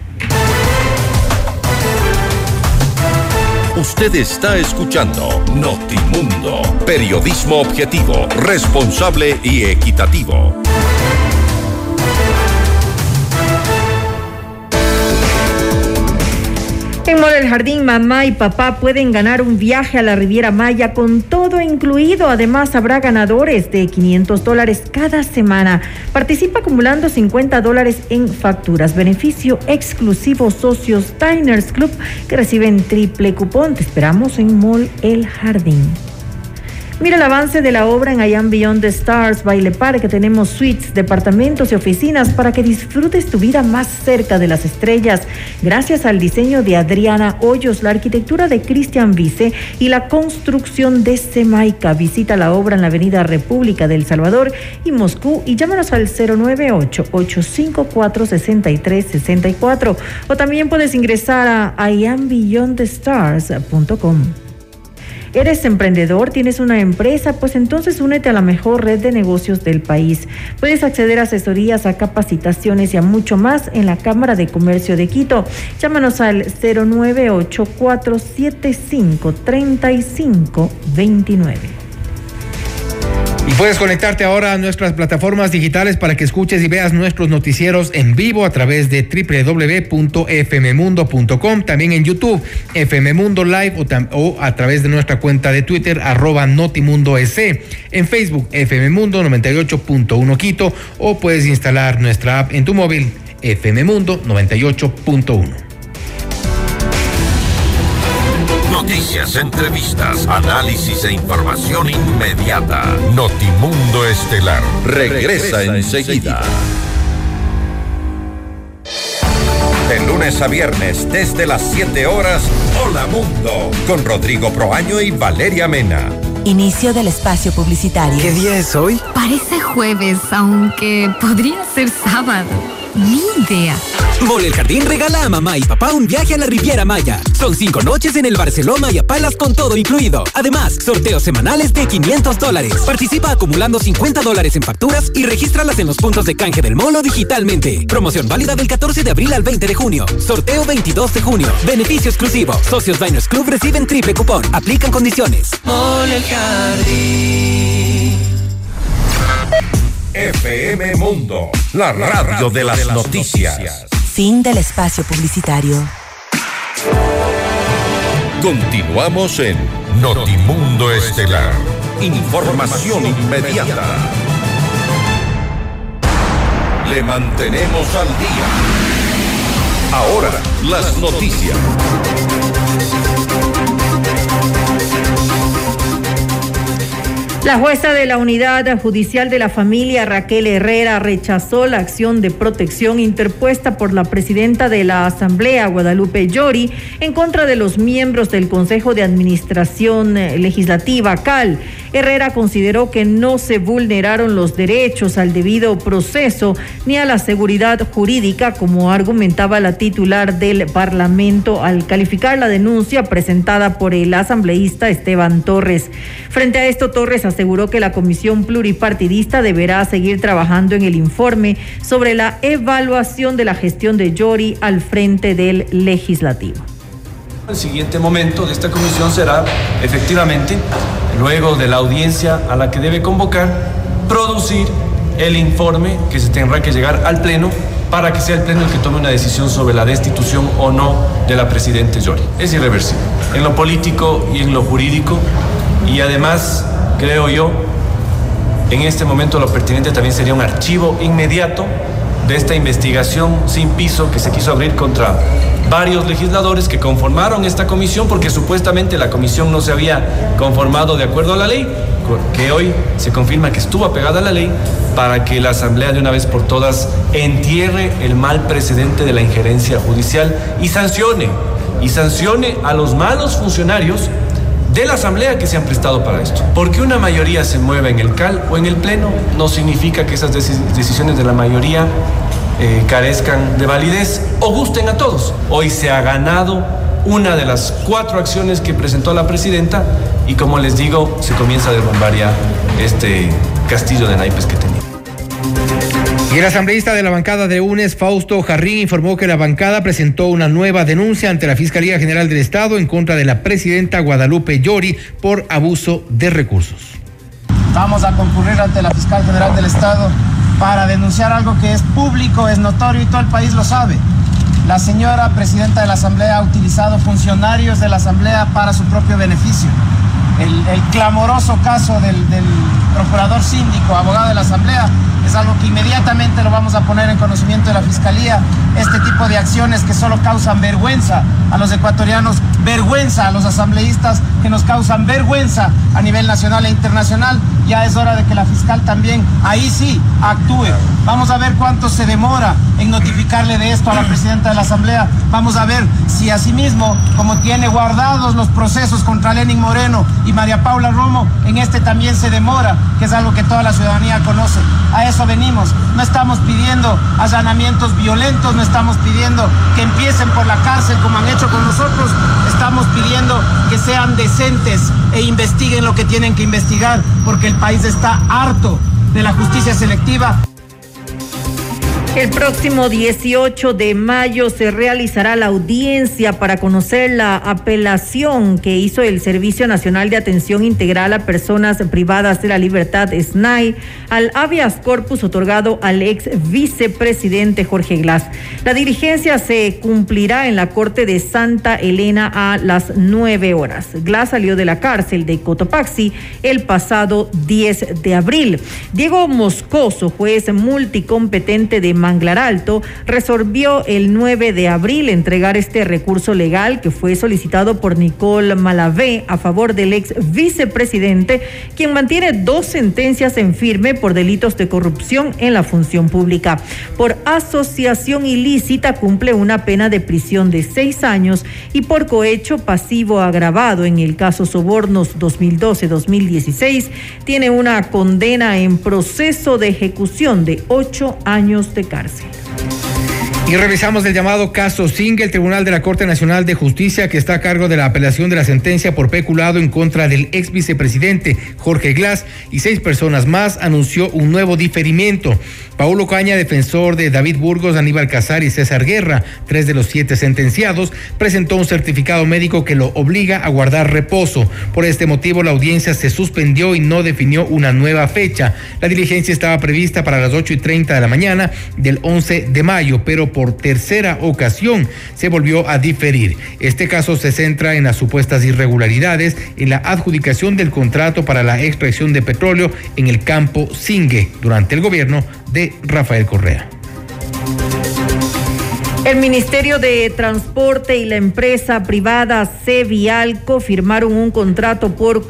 Usted está escuchando Notimundo, periodismo objetivo, responsable y equitativo. En Mall El Jardín, mamá y papá pueden ganar un viaje a la Riviera Maya con todo incluido. Además, habrá ganadores de $500 cada semana. Participa acumulando $50 en facturas. Beneficio exclusivo socios Diners Club que reciben triple cupón. Te esperamos en Mall El Jardín. Mira el avance de la obra en I Am Beyond the Stars Baile Park. Tenemos suites, departamentos y oficinas para que disfrutes tu vida más cerca de las estrellas. Gracias al diseño de Adriana Hoyos, la arquitectura de Cristian Vice y la construcción de Semaica. Visita la obra en la avenida República del Salvador y Moscú y llámanos al 098-854-6364 o también puedes ingresar a iambeyondthestars.com. ¿Eres emprendedor? ¿Tienes una empresa? Pues entonces únete a la mejor red de negocios del país. Puedes acceder a asesorías, a capacitaciones y a mucho más en la Cámara de Comercio de Quito. Llámanos al 098-475-3529. Y puedes conectarte ahora a nuestras plataformas digitales para que escuches y veas nuestros noticieros en vivo a través de www.fmmundo.com, también en YouTube, FM Mundo Live o a través de nuestra cuenta de Twitter, @NotimundoEC, en Facebook, FM Mundo 98.1 Quito, o puedes instalar nuestra app en tu móvil, FM Mundo 98.1. Noticias, entrevistas, análisis e información inmediata. Notimundo Estelar regresa enseguida. De lunes a viernes, desde las 7 horas, Hola Mundo, con Rodrigo Proaño y Valeria Mena. Inicio del espacio publicitario. ¿Qué día es hoy? Parece jueves, aunque podría ser sábado. Ni idea. Mole El Jardín regala a mamá y papá un viaje a la Riviera Maya. Son 5 noches en el Barceló Maya Palas con todo incluido. Además, sorteos semanales de $500. Participa acumulando $50 en facturas y regístralas en los puntos de canje del Molo digitalmente. Promoción válida del 14 de abril al 20 de junio. Sorteo 22 de junio. Beneficio exclusivo. Socios Diners Club reciben triple cupón. Aplican condiciones. Mole El Jardín. FM Mundo, la radio de las noticias. Fin del espacio publicitario. Continuamos en Notimundo Estelar. Información inmediata. Le mantenemos al día. Ahora, las noticias. La jueza de la Unidad Judicial de la Familia, Raquel Herrera, rechazó la acción de protección interpuesta por la presidenta de la Asamblea, Guadalupe Llori, en contra de los miembros del Consejo de Administración Legislativa, CAL. Herrera consideró que no se vulneraron los derechos al debido proceso ni a la seguridad jurídica, como argumentaba la titular del Parlamento al calificar la denuncia presentada por el asambleísta Esteban Torres. Frente a esto, Torres aseguró que la comisión pluripartidista deberá seguir trabajando en el informe sobre la evaluación de la gestión de Llori al frente del legislativo. El siguiente momento de esta comisión será, efectivamente, luego de la audiencia a la que debe convocar, producir el informe que se tendrá que llegar al Pleno para que sea el Pleno el que tome una decisión sobre la destitución o no de la presidenta Llori. Es irreversible en lo político y en lo jurídico, y además, creo yo, en este momento lo pertinente también sería un archivo inmediato de esta investigación sin piso que se quiso abrir contra varios legisladores que conformaron esta comisión, porque supuestamente la comisión no se había conformado de acuerdo a la ley, que hoy se confirma que estuvo apegada a la ley, para que la Asamblea de una vez por todas entierre el mal precedente de la injerencia judicial y sancione a los malos funcionarios de la Asamblea que se han prestado para esto. Porque una mayoría se mueva en el CAL o en el Pleno no significa que esas decisiones de la mayoría carezcan de validez o gusten a todos. Hoy se ha ganado una de las 4 acciones que presentó la presidenta y, como les digo, se comienza a derrumbar ya este castillo de naipes que tenía. Y el asambleísta de la bancada de UNES, Fausto Jarrín, informó que la bancada presentó una nueva denuncia ante la Fiscalía General del Estado en contra de la presidenta Guadalupe Llori por abuso de recursos. Vamos a concurrir ante la Fiscal General del Estado para denunciar algo que es público, es notorio y todo el país lo sabe. La señora presidenta de la Asamblea ha utilizado funcionarios de la Asamblea para su propio beneficio. El clamoroso caso del procurador síndico, abogado de la Asamblea, es algo que inmediatamente lo vamos a poner en conocimiento de la Fiscalía. Este tipo de acciones que solo causan vergüenza a los ecuatorianos, vergüenza a los asambleístas, que nos causan vergüenza a nivel nacional e internacional, ya es hora de que la fiscal también ahí sí actúe. Vamos a ver cuánto se demora en notificarle de esto a la presidenta de la Asamblea. Vamos a ver si asimismo, como tiene guardados los procesos contra Lenin Moreno y María Paula Romo, en este también se demora, que es algo que toda la ciudadanía conoce. A eso venimos. No estamos pidiendo allanamientos violentos, no estamos pidiendo que empiecen por la cárcel como han hecho con nosotros. Estamos pidiendo que sean decentes e investiguen lo que tienen que investigar, porque el país está harto de la justicia selectiva. El próximo 18 de mayo se realizará la audiencia para conocer la apelación que hizo el Servicio Nacional de Atención Integral a Personas Privadas de la Libertad, SNAI, al habeas corpus otorgado al ex vicepresidente Jorge Glass. La diligencia se cumplirá en la Corte de Santa Elena a las 9 horas. Glass salió de la cárcel de Cotopaxi el pasado 10 de abril. Diego Moscoso, juez multicompetente de Manglar Alto, resolvió el 9 de abril entregar este recurso legal que fue solicitado por Nicole Malavé a favor del ex vicepresidente, quien mantiene 2 sentencias en firme por delitos de corrupción en la función pública. Por asociación ilícita cumple una pena de prisión de 6 años y por cohecho pasivo agravado en el caso Sobornos 2012-2016 tiene una condena en proceso de ejecución de 8 años de cárcel. Y revisamos el llamado caso Singue. El Tribunal de la Corte Nacional de Justicia, que está a cargo de la apelación de la sentencia por peculado en contra del ex vicepresidente Jorge Glass y 6 personas más, anunció un nuevo diferimiento. Paulo Caña, defensor de David Burgos, Aníbal Casar y César Guerra, 3 de los 7 sentenciados, presentó un certificado médico que lo obliga a guardar reposo. Por este motivo, la audiencia se suspendió y no definió una nueva fecha. La diligencia estaba prevista para las 8:30 de la mañana del 11 de mayo, pero por tercera ocasión se volvió a diferir. Este caso se centra en las supuestas irregularidades en la adjudicación del contrato para la extracción de petróleo en el campo Singue durante el gobierno de Rafael Correa. El Ministerio de Transporte y la empresa privada Cevialco firmaron un contrato por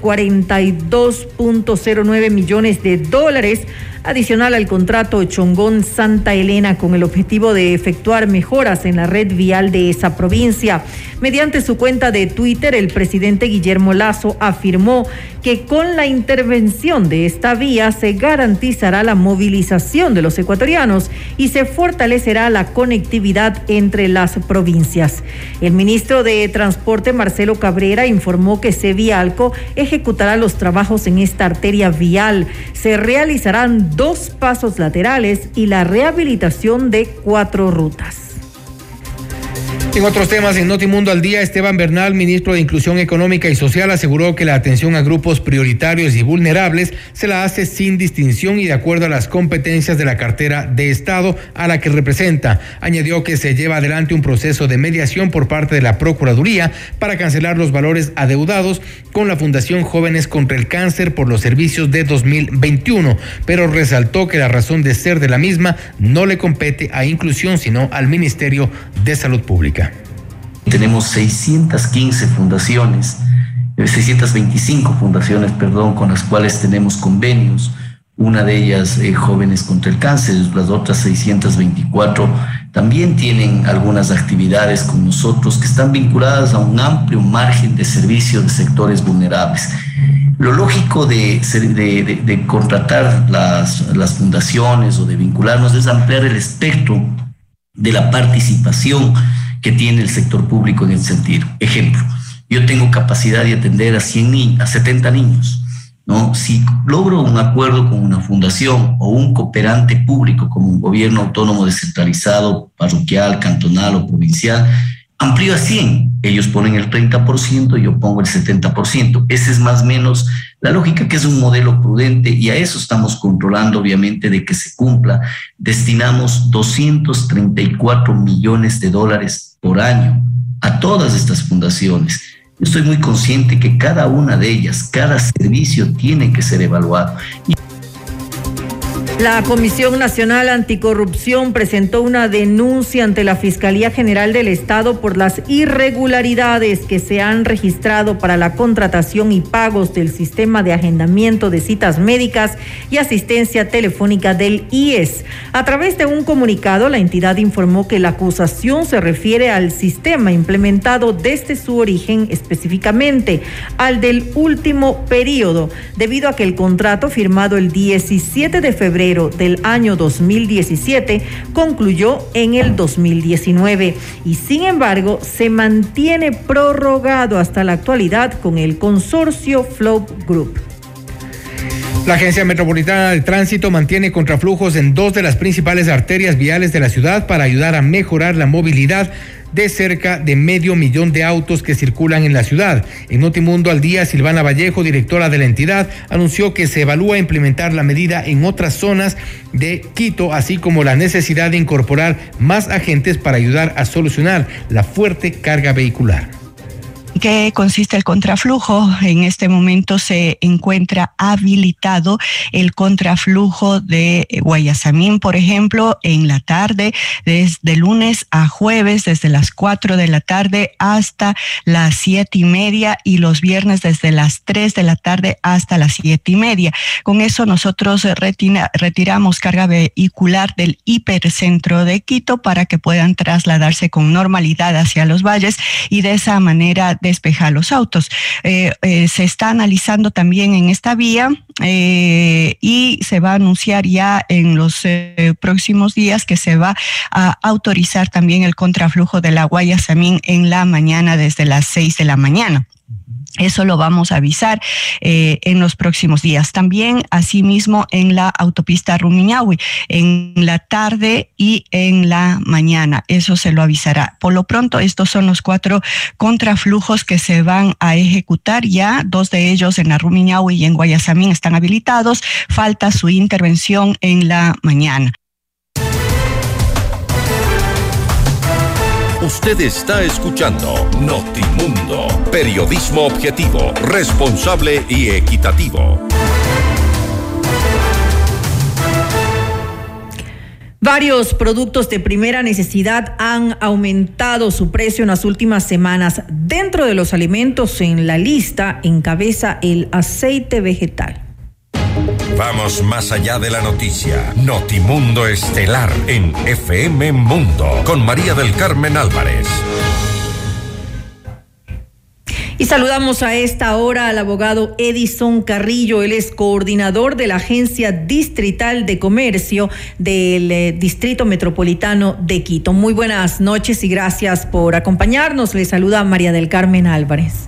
$42.09 millones adicional al contrato Chongón-Santa Elena, con el objetivo de efectuar mejoras en la red vial de esa provincia. Mediante su cuenta de Twitter, el presidente Guillermo Lasso afirmó que con la intervención de esta vía se garantizará la movilización de los ecuatorianos y se fortalecerá la conectividad entre las provincias. El ministro de Transporte, Marcelo Cabrera, informó que Cevialco ejecutará los trabajos en esta arteria vial. Se realizarán 2 pasos laterales y la rehabilitación de 4 rutas. En otros temas, en Notimundo al Día, Esteban Bernal, ministro de Inclusión Económica y Social, aseguró que la atención a grupos prioritarios y vulnerables se la hace sin distinción y de acuerdo a las competencias de la cartera de Estado a la que representa. Añadió que se lleva adelante un proceso de mediación por parte de la Procuraduría para cancelar los valores adeudados con la Fundación Jóvenes contra el Cáncer por los servicios de 2021, pero resaltó que la razón de ser de la misma no le compete a Inclusión, sino al Ministerio de Salud Pública. Tenemos 625 fundaciones, con las cuales tenemos convenios. Una de ellas, Jóvenes contra el Cáncer, las otras 624 también tienen algunas actividades con nosotros que están vinculadas a un amplio margen de servicio de sectores vulnerables. Lo lógico de contratar las fundaciones o de vincularnos es ampliar el espectro de la participación que tiene el sector público en ese sentido. Ejemplo, yo tengo capacidad de atender a 70 niños, ¿no? Si logro un acuerdo con una fundación o un cooperante público como un gobierno autónomo descentralizado, parroquial, cantonal o provincial, amplío a 100. Ellos ponen el 30%, yo pongo el 70%. Esa es más o menos la lógica, que es un modelo prudente, y a eso estamos controlando, obviamente, de que se cumpla. Destinamos $234 millones por año a todas estas fundaciones. Yo estoy muy consciente que cada una de ellas, cada servicio tiene que ser evaluado. La Comisión Nacional Anticorrupción presentó una denuncia ante la Fiscalía General del Estado por las irregularidades que se han registrado para la contratación y pagos del sistema de agendamiento de citas médicas y asistencia telefónica del IES. A través de un comunicado, la entidad informó que la acusación se refiere al sistema implementado desde su origen, específicamente al del último periodo, debido a que el contrato firmado el 17 de febrero del año 2017 concluyó en el 2019 y sin embargo se mantiene prorrogado hasta la actualidad con el consorcio Flow Group. La Agencia Metropolitana de Tránsito mantiene contraflujos en 2 de las principales arterias viales de la ciudad para ayudar a mejorar la movilidad de cerca de 500,000 de autos que circulan en la ciudad. En Notimundo al Día, Silvana Vallejo, directora de la entidad, anunció que se evalúa implementar la medida en otras zonas de Quito, así como la necesidad de incorporar más agentes para ayudar a solucionar la fuerte carga vehicular. ¿Qué consiste el contraflujo? En este momento se encuentra habilitado el contraflujo de Guayasamín, por ejemplo, en la tarde, desde lunes a jueves, desde las 4 de la tarde hasta las 7:30, y los viernes desde las 3 de la tarde hasta las 7:30. Con eso nosotros retiramos carga vehicular del hipercentro de Quito para que puedan trasladarse con normalidad hacia los valles, y de esa manera despejar los autos. Se está analizando también en esta vía y se va a anunciar ya en los próximos días que se va a autorizar también el contraflujo de la Guayasamín en la mañana desde las 6 de la mañana. Eso lo vamos a avisar en los próximos días. También, asimismo, en la autopista Rumiñahui, en la tarde y en la mañana. Eso se lo avisará. Por lo pronto, estos son los 4 contraflujos que se van a ejecutar ya. 2 de ellos en la Rumiñahui y en Guayasamín están habilitados. Falta su intervención en la mañana. Usted está escuchando Notimundo, periodismo objetivo, responsable y equitativo. Varios productos de primera necesidad han aumentado su precio en las últimas semanas. Dentro de los alimentos en la lista encabeza el aceite vegetal. Vamos más allá de la noticia. Notimundo Estelar en FM Mundo con María del Carmen Álvarez. Y saludamos a esta hora al abogado Edison Carrillo. Él es coordinador de la Agencia Distrital de Comercio del Distrito Metropolitano de Quito. Muy buenas noches y gracias por acompañarnos. Le saluda María del Carmen Álvarez.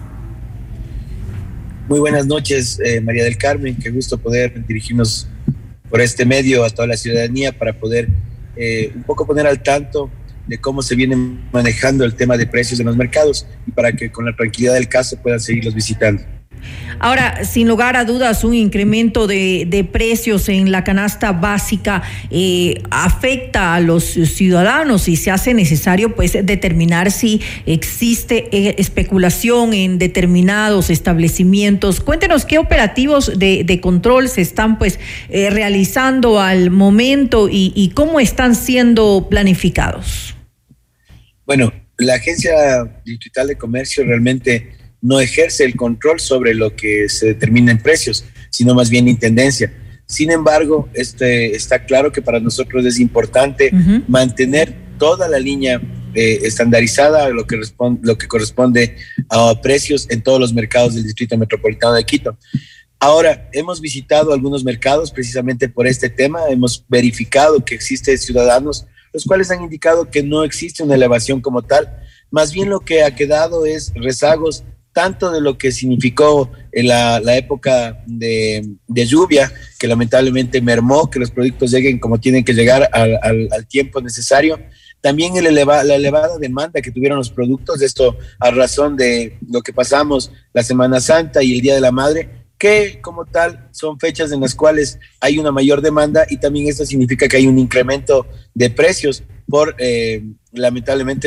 Muy buenas noches, María del Carmen. Qué gusto poder dirigirnos por este medio a toda la ciudadanía para poder un poco poner al tanto de cómo se viene manejando el tema de precios en los mercados y para que con la tranquilidad del caso puedan seguirlos visitando. Ahora, sin lugar a dudas, un incremento de precios en la canasta básica afecta a los ciudadanos y se hace necesario pues determinar si existe especulación en determinados establecimientos. Cuéntenos qué operativos de control se están pues realizando al momento y cómo están siendo planificados. Bueno, la Agencia Distrital de Comercio realmente no ejerce el control sobre lo que se determina en precios, sino más bien intendencia. Sin embargo, está claro que para nosotros es importante mantener toda la línea estandarizada, lo que corresponde a precios en todos los mercados del Distrito Metropolitano de Quito. Ahora, hemos visitado algunos mercados precisamente por este tema, hemos verificado que existen ciudadanos los cuales han indicado que no existe una elevación como tal, más bien lo que ha quedado es rezagos tanto de lo que significó en la época de lluvia, que lamentablemente mermó que los productos lleguen como tienen que llegar al tiempo necesario. También la elevada demanda que tuvieron los productos, esto a razón de lo que pasamos la Semana Santa y el Día de la Madre, que como tal son fechas en las cuales hay una mayor demanda y también esto significa que hay un incremento de precios por lamentablemente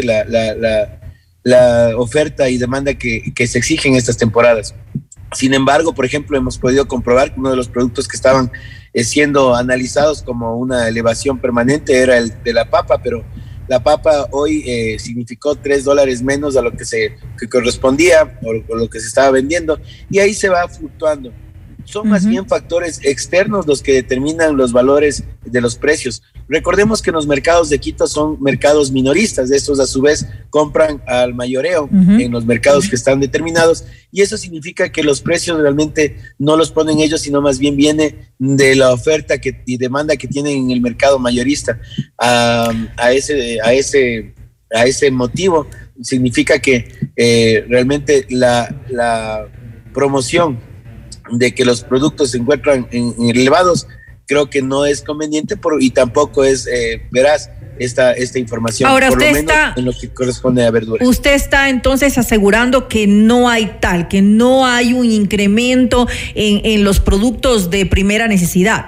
la oferta y demanda que se exige en estas temporadas. Sin embargo, por ejemplo, hemos podido comprobar que uno de los productos que estaban siendo analizados como una elevación permanente era el de la papa, pero la papa hoy significó $3 menos a lo que correspondía o lo que se estaba vendiendo, y ahí se va fluctuando. Son más bien factores externos los que determinan los valores de los precios. Recordemos que los mercados de Quito son mercados minoristas, estos a su vez compran al mayoreo en los mercados que están determinados, y eso significa que los precios realmente no los ponen ellos, sino más bien viene de la oferta y demanda que tienen en el mercado mayorista. A ese motivo significa que realmente la promoción de que los productos se encuentran en elevados, creo que no es conveniente y tampoco es veraz esta información. Ahora, por lo menos en lo que corresponde a verduras. Usted está entonces asegurando que no hay un incremento en los productos de primera necesidad.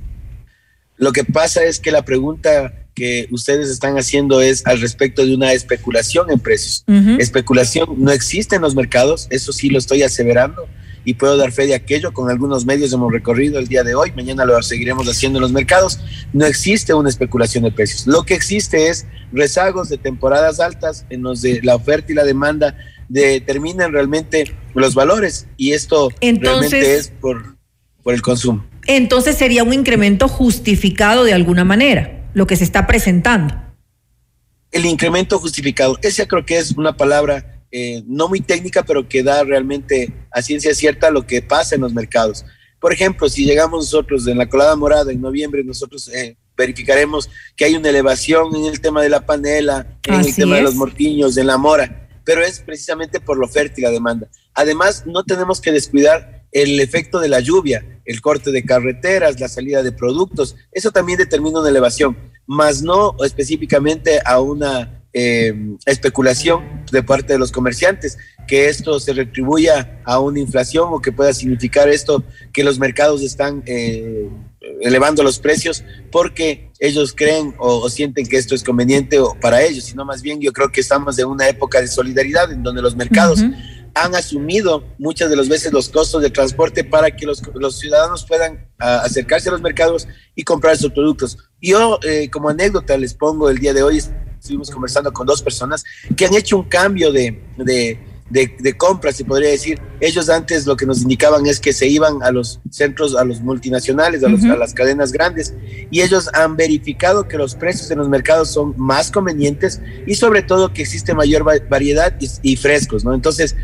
Lo que pasa es que la pregunta que ustedes están haciendo es al respecto de una especulación en precios. Especulación no existe en los mercados, eso sí lo estoy aseverando y puedo dar fe de aquello. Con algunos medios hemos recorrido el día de hoy, mañana lo seguiremos haciendo en los mercados. No existe una especulación de precios. Lo que existe es rezagos de temporadas altas en los de la oferta y la demanda determinan realmente los valores, y esto realmente es por el consumo. Entonces sería un incremento justificado de alguna manera, lo que se está presentando. El incremento justificado, esa creo que es una palabra no muy técnica, pero que da realmente a ciencia cierta lo que pasa en los mercados. Por ejemplo, si llegamos nosotros en la colada morada en noviembre, nosotros verificaremos que hay una elevación en el tema de la panela, en el tema de los mortiños, en la mora, pero es precisamente por la oferta y la demanda. Además, no tenemos que descuidar el efecto de la lluvia, el corte de carreteras, la salida de productos, eso también determina una elevación, más no específicamente a una especulación de parte de los comerciantes, que esto se retribuya a una inflación o que pueda significar esto que los mercados están elevando los precios porque ellos creen o sienten que esto es conveniente para ellos, sino más bien yo creo que estamos en una época de solidaridad en donde los mercados han asumido muchas de las veces los costos de transporte para que los ciudadanos puedan acercarse a los mercados y comprar sus productos. Yo como anécdota les pongo, el día de hoy estuvimos conversando con 2 personas que han hecho un cambio de compras, se podría decir. Ellos antes lo que nos indicaban es que se iban a los centros, a los multinacionales, a las cadenas grandes, y ellos han verificado que los precios en los mercados son más convenientes y sobre todo que existe mayor variedad y frescos, ¿no? Entonces,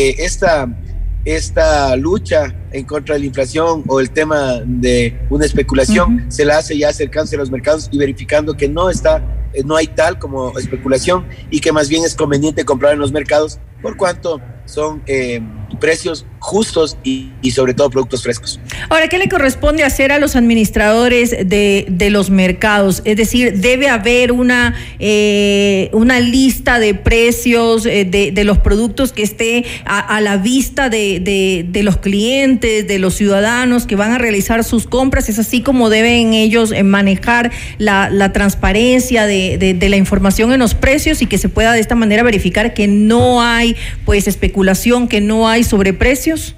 esta lucha en contra de la inflación o el tema de una especulación se la hace ya acercarse a los mercados y verificando que no hay tal como especulación y que más bien es conveniente comprar en los mercados por cuanto son precios justos y sobre todo productos frescos. Ahora, ¿qué le corresponde hacer a los administradores de los mercados? Es decir, debe haber una lista de precios de los productos que esté a la vista de los clientes, de los ciudadanos que van a realizar sus compras. Es así como deben ellos manejar la transparencia de la información en los precios y que se pueda de esta manera verificar que no hay pues especulación, que no hay sobreprecios.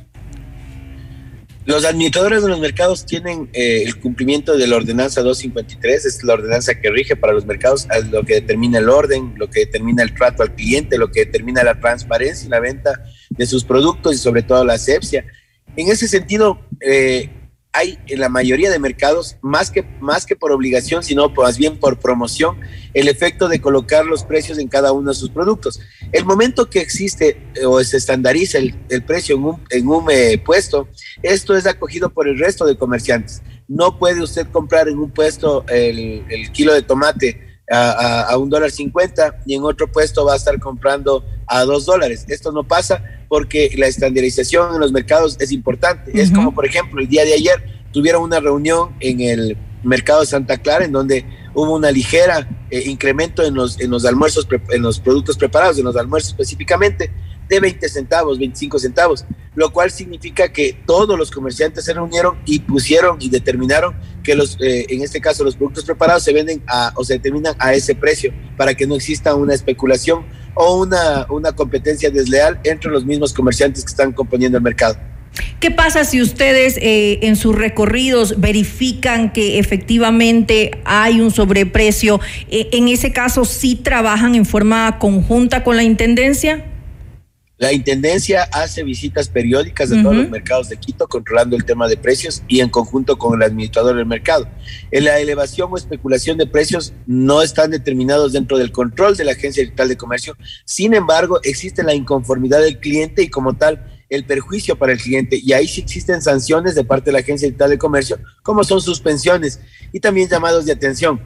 Los administradores de los mercados tienen el cumplimiento de la ordenanza 253, es la ordenanza que rige para los mercados, lo que determina el orden, lo que determina el trato al cliente, lo que determina la transparencia y la venta de sus productos y sobre todo la asepsia. En ese sentido, hay en la mayoría de mercados, más que por obligación, sino más bien por promoción, el efecto de colocar los precios en cada uno de sus productos. El momento que existe o se estandariza el precio en un puesto, esto es acogido por el resto de comerciantes. No puede usted comprar en un puesto el kilo de tomate a $1.50 y en otro puesto va a estar comprando a $2. Esto no pasa porque la estandarización en los mercados es importante. Es como, por ejemplo, el día de ayer tuvieron una reunión en el mercado de Santa Clara en donde hubo una ligera incremento en los almuerzos, en los productos preparados, en los almuerzos específicamente, de 20 centavos, 25 centavos, lo cual significa que todos los comerciantes se reunieron y pusieron y determinaron que en este caso los productos preparados se venden o se determinan a ese precio para que no exista una especulación o una competencia desleal entre los mismos comerciantes que están componiendo el mercado. ¿Qué pasa si ustedes en sus recorridos verifican que efectivamente hay un sobreprecio? En ese caso, ¿sí trabajan en forma conjunta con la Intendencia? La Intendencia hace visitas periódicas de todos los mercados de Quito, controlando el tema de precios y en conjunto con el administrador del mercado. En la elevación o especulación de precios no están determinados dentro del control de la Agencia Distrital de Comercio. Sin embargo, existe la inconformidad del cliente y como tal el perjuicio para el cliente, y ahí sí existen sanciones de parte de la Agencia Distrital de Comercio, como son suspensiones y también llamados de atención.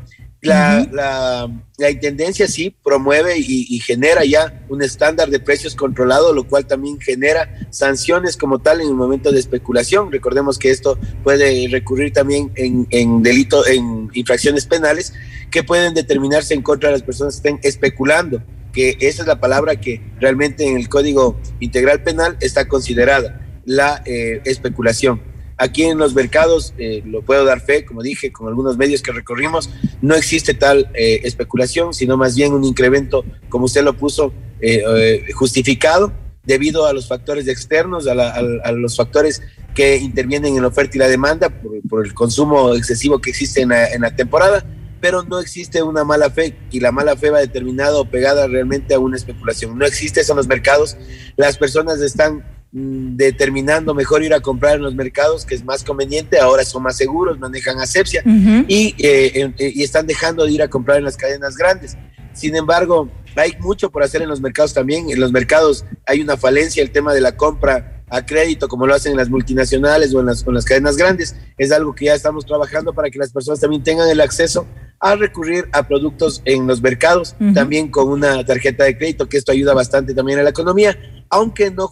La Intendencia sí promueve y genera ya un estándar de precios controlado, lo cual también genera sanciones como tal en el momento de especulación. Recordemos que esto puede recurrir también en infracciones penales que pueden determinarse en contra de las personas que estén especulando, que esa es la palabra que realmente en el Código Integral Penal está considerada, la especulación. Aquí en los mercados, lo puedo dar fe, como dije, con algunos medios que recorrimos, no existe tal especulación, sino más bien un incremento, como usted lo puso, justificado debido a los factores externos, a los factores que intervienen en la oferta y la demanda por el consumo excesivo que existe en la temporada, pero no existe una mala fe, y la mala fe va determinada o pegada realmente a una especulación. No existe eso en los mercados. Las personas están determinando mejor ir a comprar en los mercados, que es más conveniente, ahora son más seguros, manejan asepsia y están dejando de ir a comprar en las cadenas grandes. Sin embargo, Hay mucho por hacer en los mercados también. En los mercados hay una falencia, el tema de la compra a crédito, como lo hacen en las multinacionales o en las cadenas grandes. Es algo que ya estamos trabajando para que las personas también tengan el acceso a recurrir a productos en los mercados, también con una tarjeta de crédito, que esto ayuda bastante también a la economía, aunque no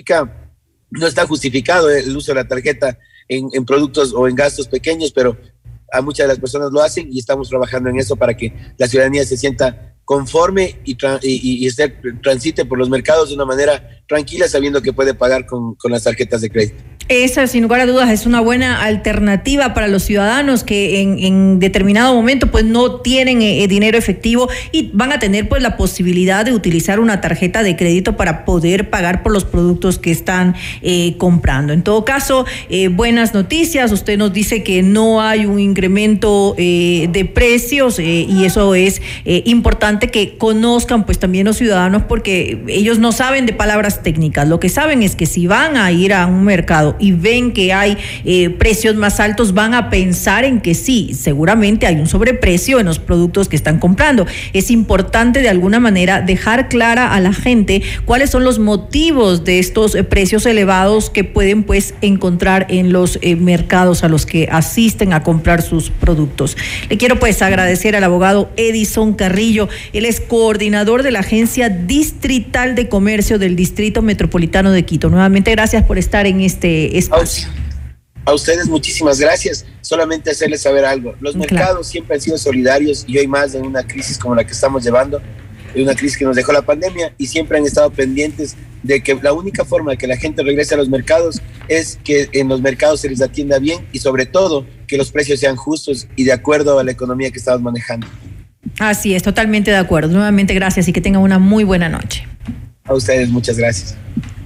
está justificado el uso de la tarjeta en productos o en gastos pequeños, pero a muchas de las personas lo hacen y estamos trabajando en eso para que la ciudadanía se sienta conforme y transite por los mercados de una manera tranquila, sabiendo que puede pagar con las tarjetas de crédito. Esa, sin lugar a dudas, es una buena alternativa para los ciudadanos que en determinado momento pues no tienen dinero efectivo y van a tener pues la posibilidad de utilizar una tarjeta de crédito para poder pagar por los productos que están comprando. En todo caso, buenas noticias. Usted nos dice que no hay un incremento de precios y eso es importante que conozcan pues también los ciudadanos, porque ellos no saben de palabras técnicas. Lo que saben es que si van a ir a un mercado y ven que hay precios más altos, van a pensar en que sí, seguramente hay un sobreprecio en los productos que están comprando. Es importante de alguna manera dejar clara a la gente cuáles son los motivos de estos precios elevados que pueden pues encontrar en los mercados a los que asisten a comprar sus productos. Le quiero pues agradecer al abogado Edison Carrillo. Él es coordinador de la Agencia Distrital de Comercio del Distrito Metropolitano de Quito. Nuevamente, gracias por estar en este espacio. A ustedes muchísimas gracias. Solamente hacerles saber algo. Los mercados siempre han sido solidarios y hoy más en una crisis como la que estamos llevando, en una crisis que nos dejó la pandemia, y siempre han estado pendientes de que la única forma de que la gente regrese a los mercados es que en los mercados se les atienda bien y sobre todo que los precios sean justos y de acuerdo a la economía que estamos manejando. Así es, totalmente de acuerdo. Nuevamente gracias y que tengan una muy buena noche. A ustedes muchas gracias.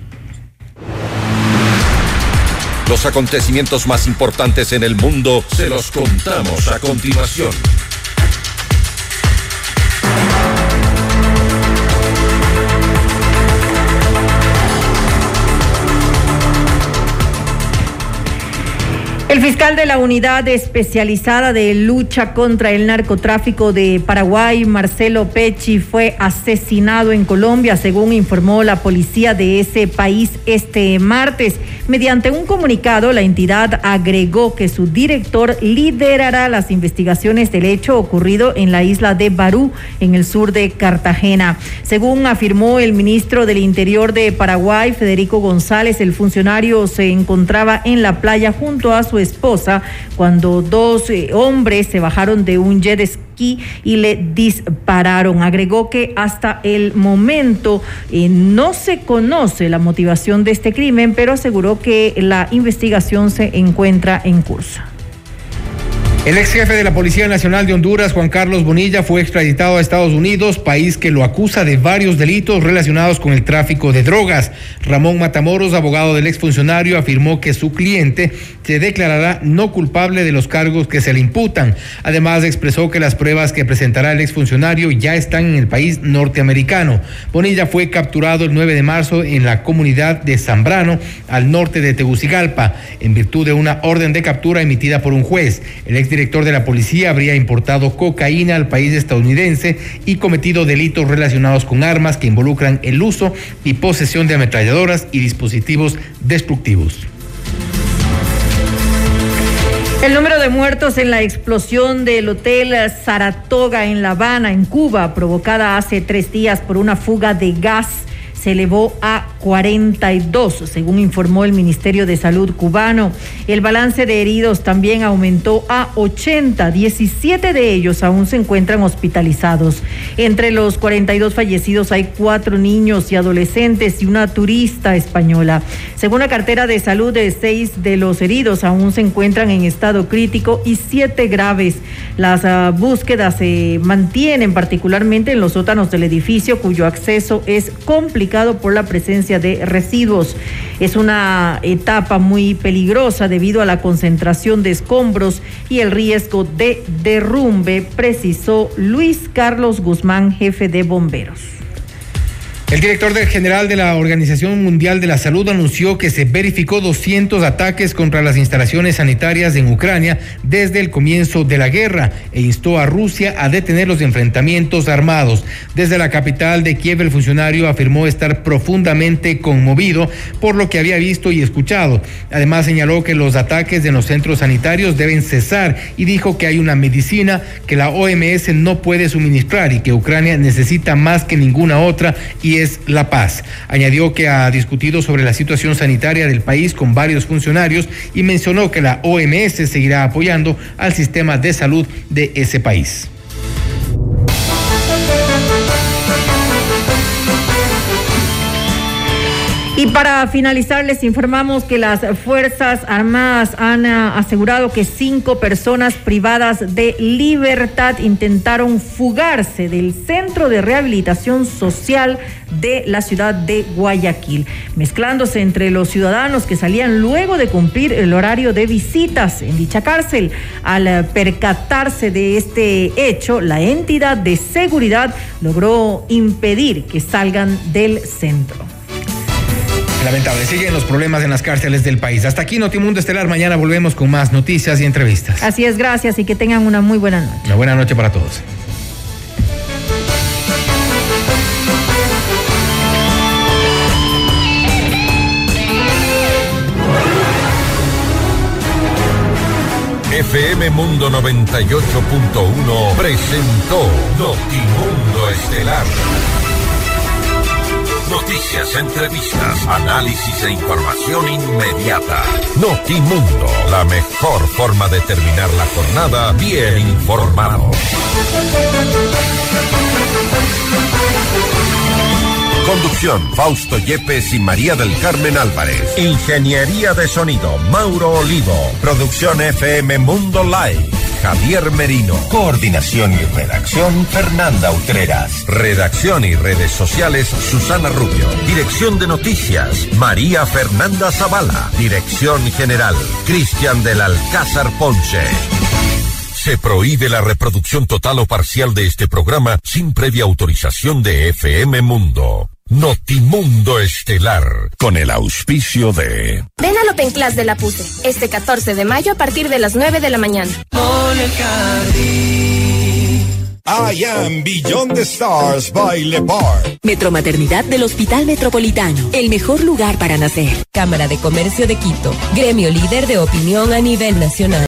Los acontecimientos más importantes en el mundo se los contamos a continuación. El fiscal de la Unidad Especializada de Lucha contra el Narcotráfico de Paraguay, Marcelo Pecci, fue asesinado en Colombia, según informó la policía de ese país este martes. Mediante un comunicado, la entidad agregó que su director liderará las investigaciones del hecho ocurrido en la isla de Barú, en el sur de Cartagena. Según afirmó el ministro del Interior de Paraguay, Federico González, el funcionario se encontraba en la playa junto a su esposa cuando dos hombres se bajaron de un jet ski y le dispararon. Agregó que hasta el momento no se conoce la motivación de este crimen, pero aseguró que la investigación se encuentra en curso. El ex jefe de la Policía Nacional de Honduras, Juan Carlos Bonilla, fue extraditado a Estados Unidos, país que lo acusa de varios delitos relacionados con el tráfico de drogas. Ramón Matamoros, abogado del exfuncionario, afirmó que su cliente se declarará no culpable de los cargos que se le imputan. Además, expresó que las pruebas que presentará el exfuncionario ya están en el país norteamericano. Bonilla fue capturado el 9 de marzo en la comunidad de Zambrano, al norte de Tegucigalpa, en virtud de una orden de captura emitida por un juez. El exdirector de la policía habría importado cocaína al país estadounidense y cometido delitos relacionados con armas que involucran el uso y posesión de ametralladoras y dispositivos destructivos. El número de muertos en la explosión del Hotel Saratoga en La Habana, en Cuba, provocada hace 3 días por una fuga de gas, se elevó a 42, según informó el Ministerio de Salud cubano. El balance de heridos también aumentó a 80, 17 de ellos aún se encuentran hospitalizados. Entre los 42 fallecidos hay 4 niños y adolescentes y una turista española. Según la cartera de salud, 6 de los heridos aún se encuentran en estado crítico y 7 graves. Las búsquedas se mantienen particularmente en los sótanos del edificio, cuyo acceso es complicado por la presencia de residuos. Es una etapa muy peligrosa debido a la concentración de escombros y el riesgo de derrumbe, precisó Luis Carlos Guzmán, jefe de bomberos. El director general de la Organización Mundial de la Salud anunció que se verificó 200 ataques contra las instalaciones sanitarias en Ucrania desde el comienzo de la guerra e instó a Rusia a detener los enfrentamientos armados. Desde la capital de Kiev, el funcionario afirmó estar profundamente conmovido por lo que había visto y escuchado. Además, señaló que los ataques en los centros sanitarios deben cesar y dijo que hay una medicina que la OMS no puede suministrar y que Ucrania necesita más que ninguna otra, y es la paz. Añadió que ha discutido sobre la situación sanitaria del país con varios funcionarios y mencionó que la OMS seguirá apoyando al sistema de salud de ese país. Y para finalizar, les informamos que las Fuerzas Armadas han asegurado que 5 personas privadas de libertad intentaron fugarse del Centro de Rehabilitación Social de la ciudad de Guayaquil, mezclándose entre los ciudadanos que salían luego de cumplir el horario de visitas en dicha cárcel. Al percatarse de este hecho, la entidad de seguridad logró impedir que salgan del centro. Lamentable, siguen los problemas en las cárceles del país. Hasta aquí Notimundo Estelar, mañana volvemos con más noticias y entrevistas. Así es, gracias y que tengan una muy buena noche. Una buena noche para todos. FM Mundo 98.1 presentó Notimundo Estelar. Noticias, entrevistas, análisis e información inmediata. Notimundo, la mejor forma de terminar la jornada bien informado. Conducción, Fausto Yepes y María del Carmen Álvarez. Ingeniería de sonido, Mauro Olivo. Producción FM Mundo Live, Javier Merino. Coordinación y redacción, Fernanda Utreras. Redacción y redes sociales, Susana Rubio. Dirección de noticias, María Fernanda Zavala. Dirección general, Cristian del Alcázar Ponce. Se prohíbe la reproducción total o parcial de este programa sin previa autorización de FM Mundo. Notimundo Estelar, con el auspicio de... Ven al Open Class de la PUSE, este 14 de mayo a partir de las 9 de la mañana. I Am Beyond the Stars by Le Parc. Metromaternidad del Hospital Metropolitano, el mejor lugar para nacer. Cámara de Comercio de Quito, gremio líder de opinión a nivel nacional.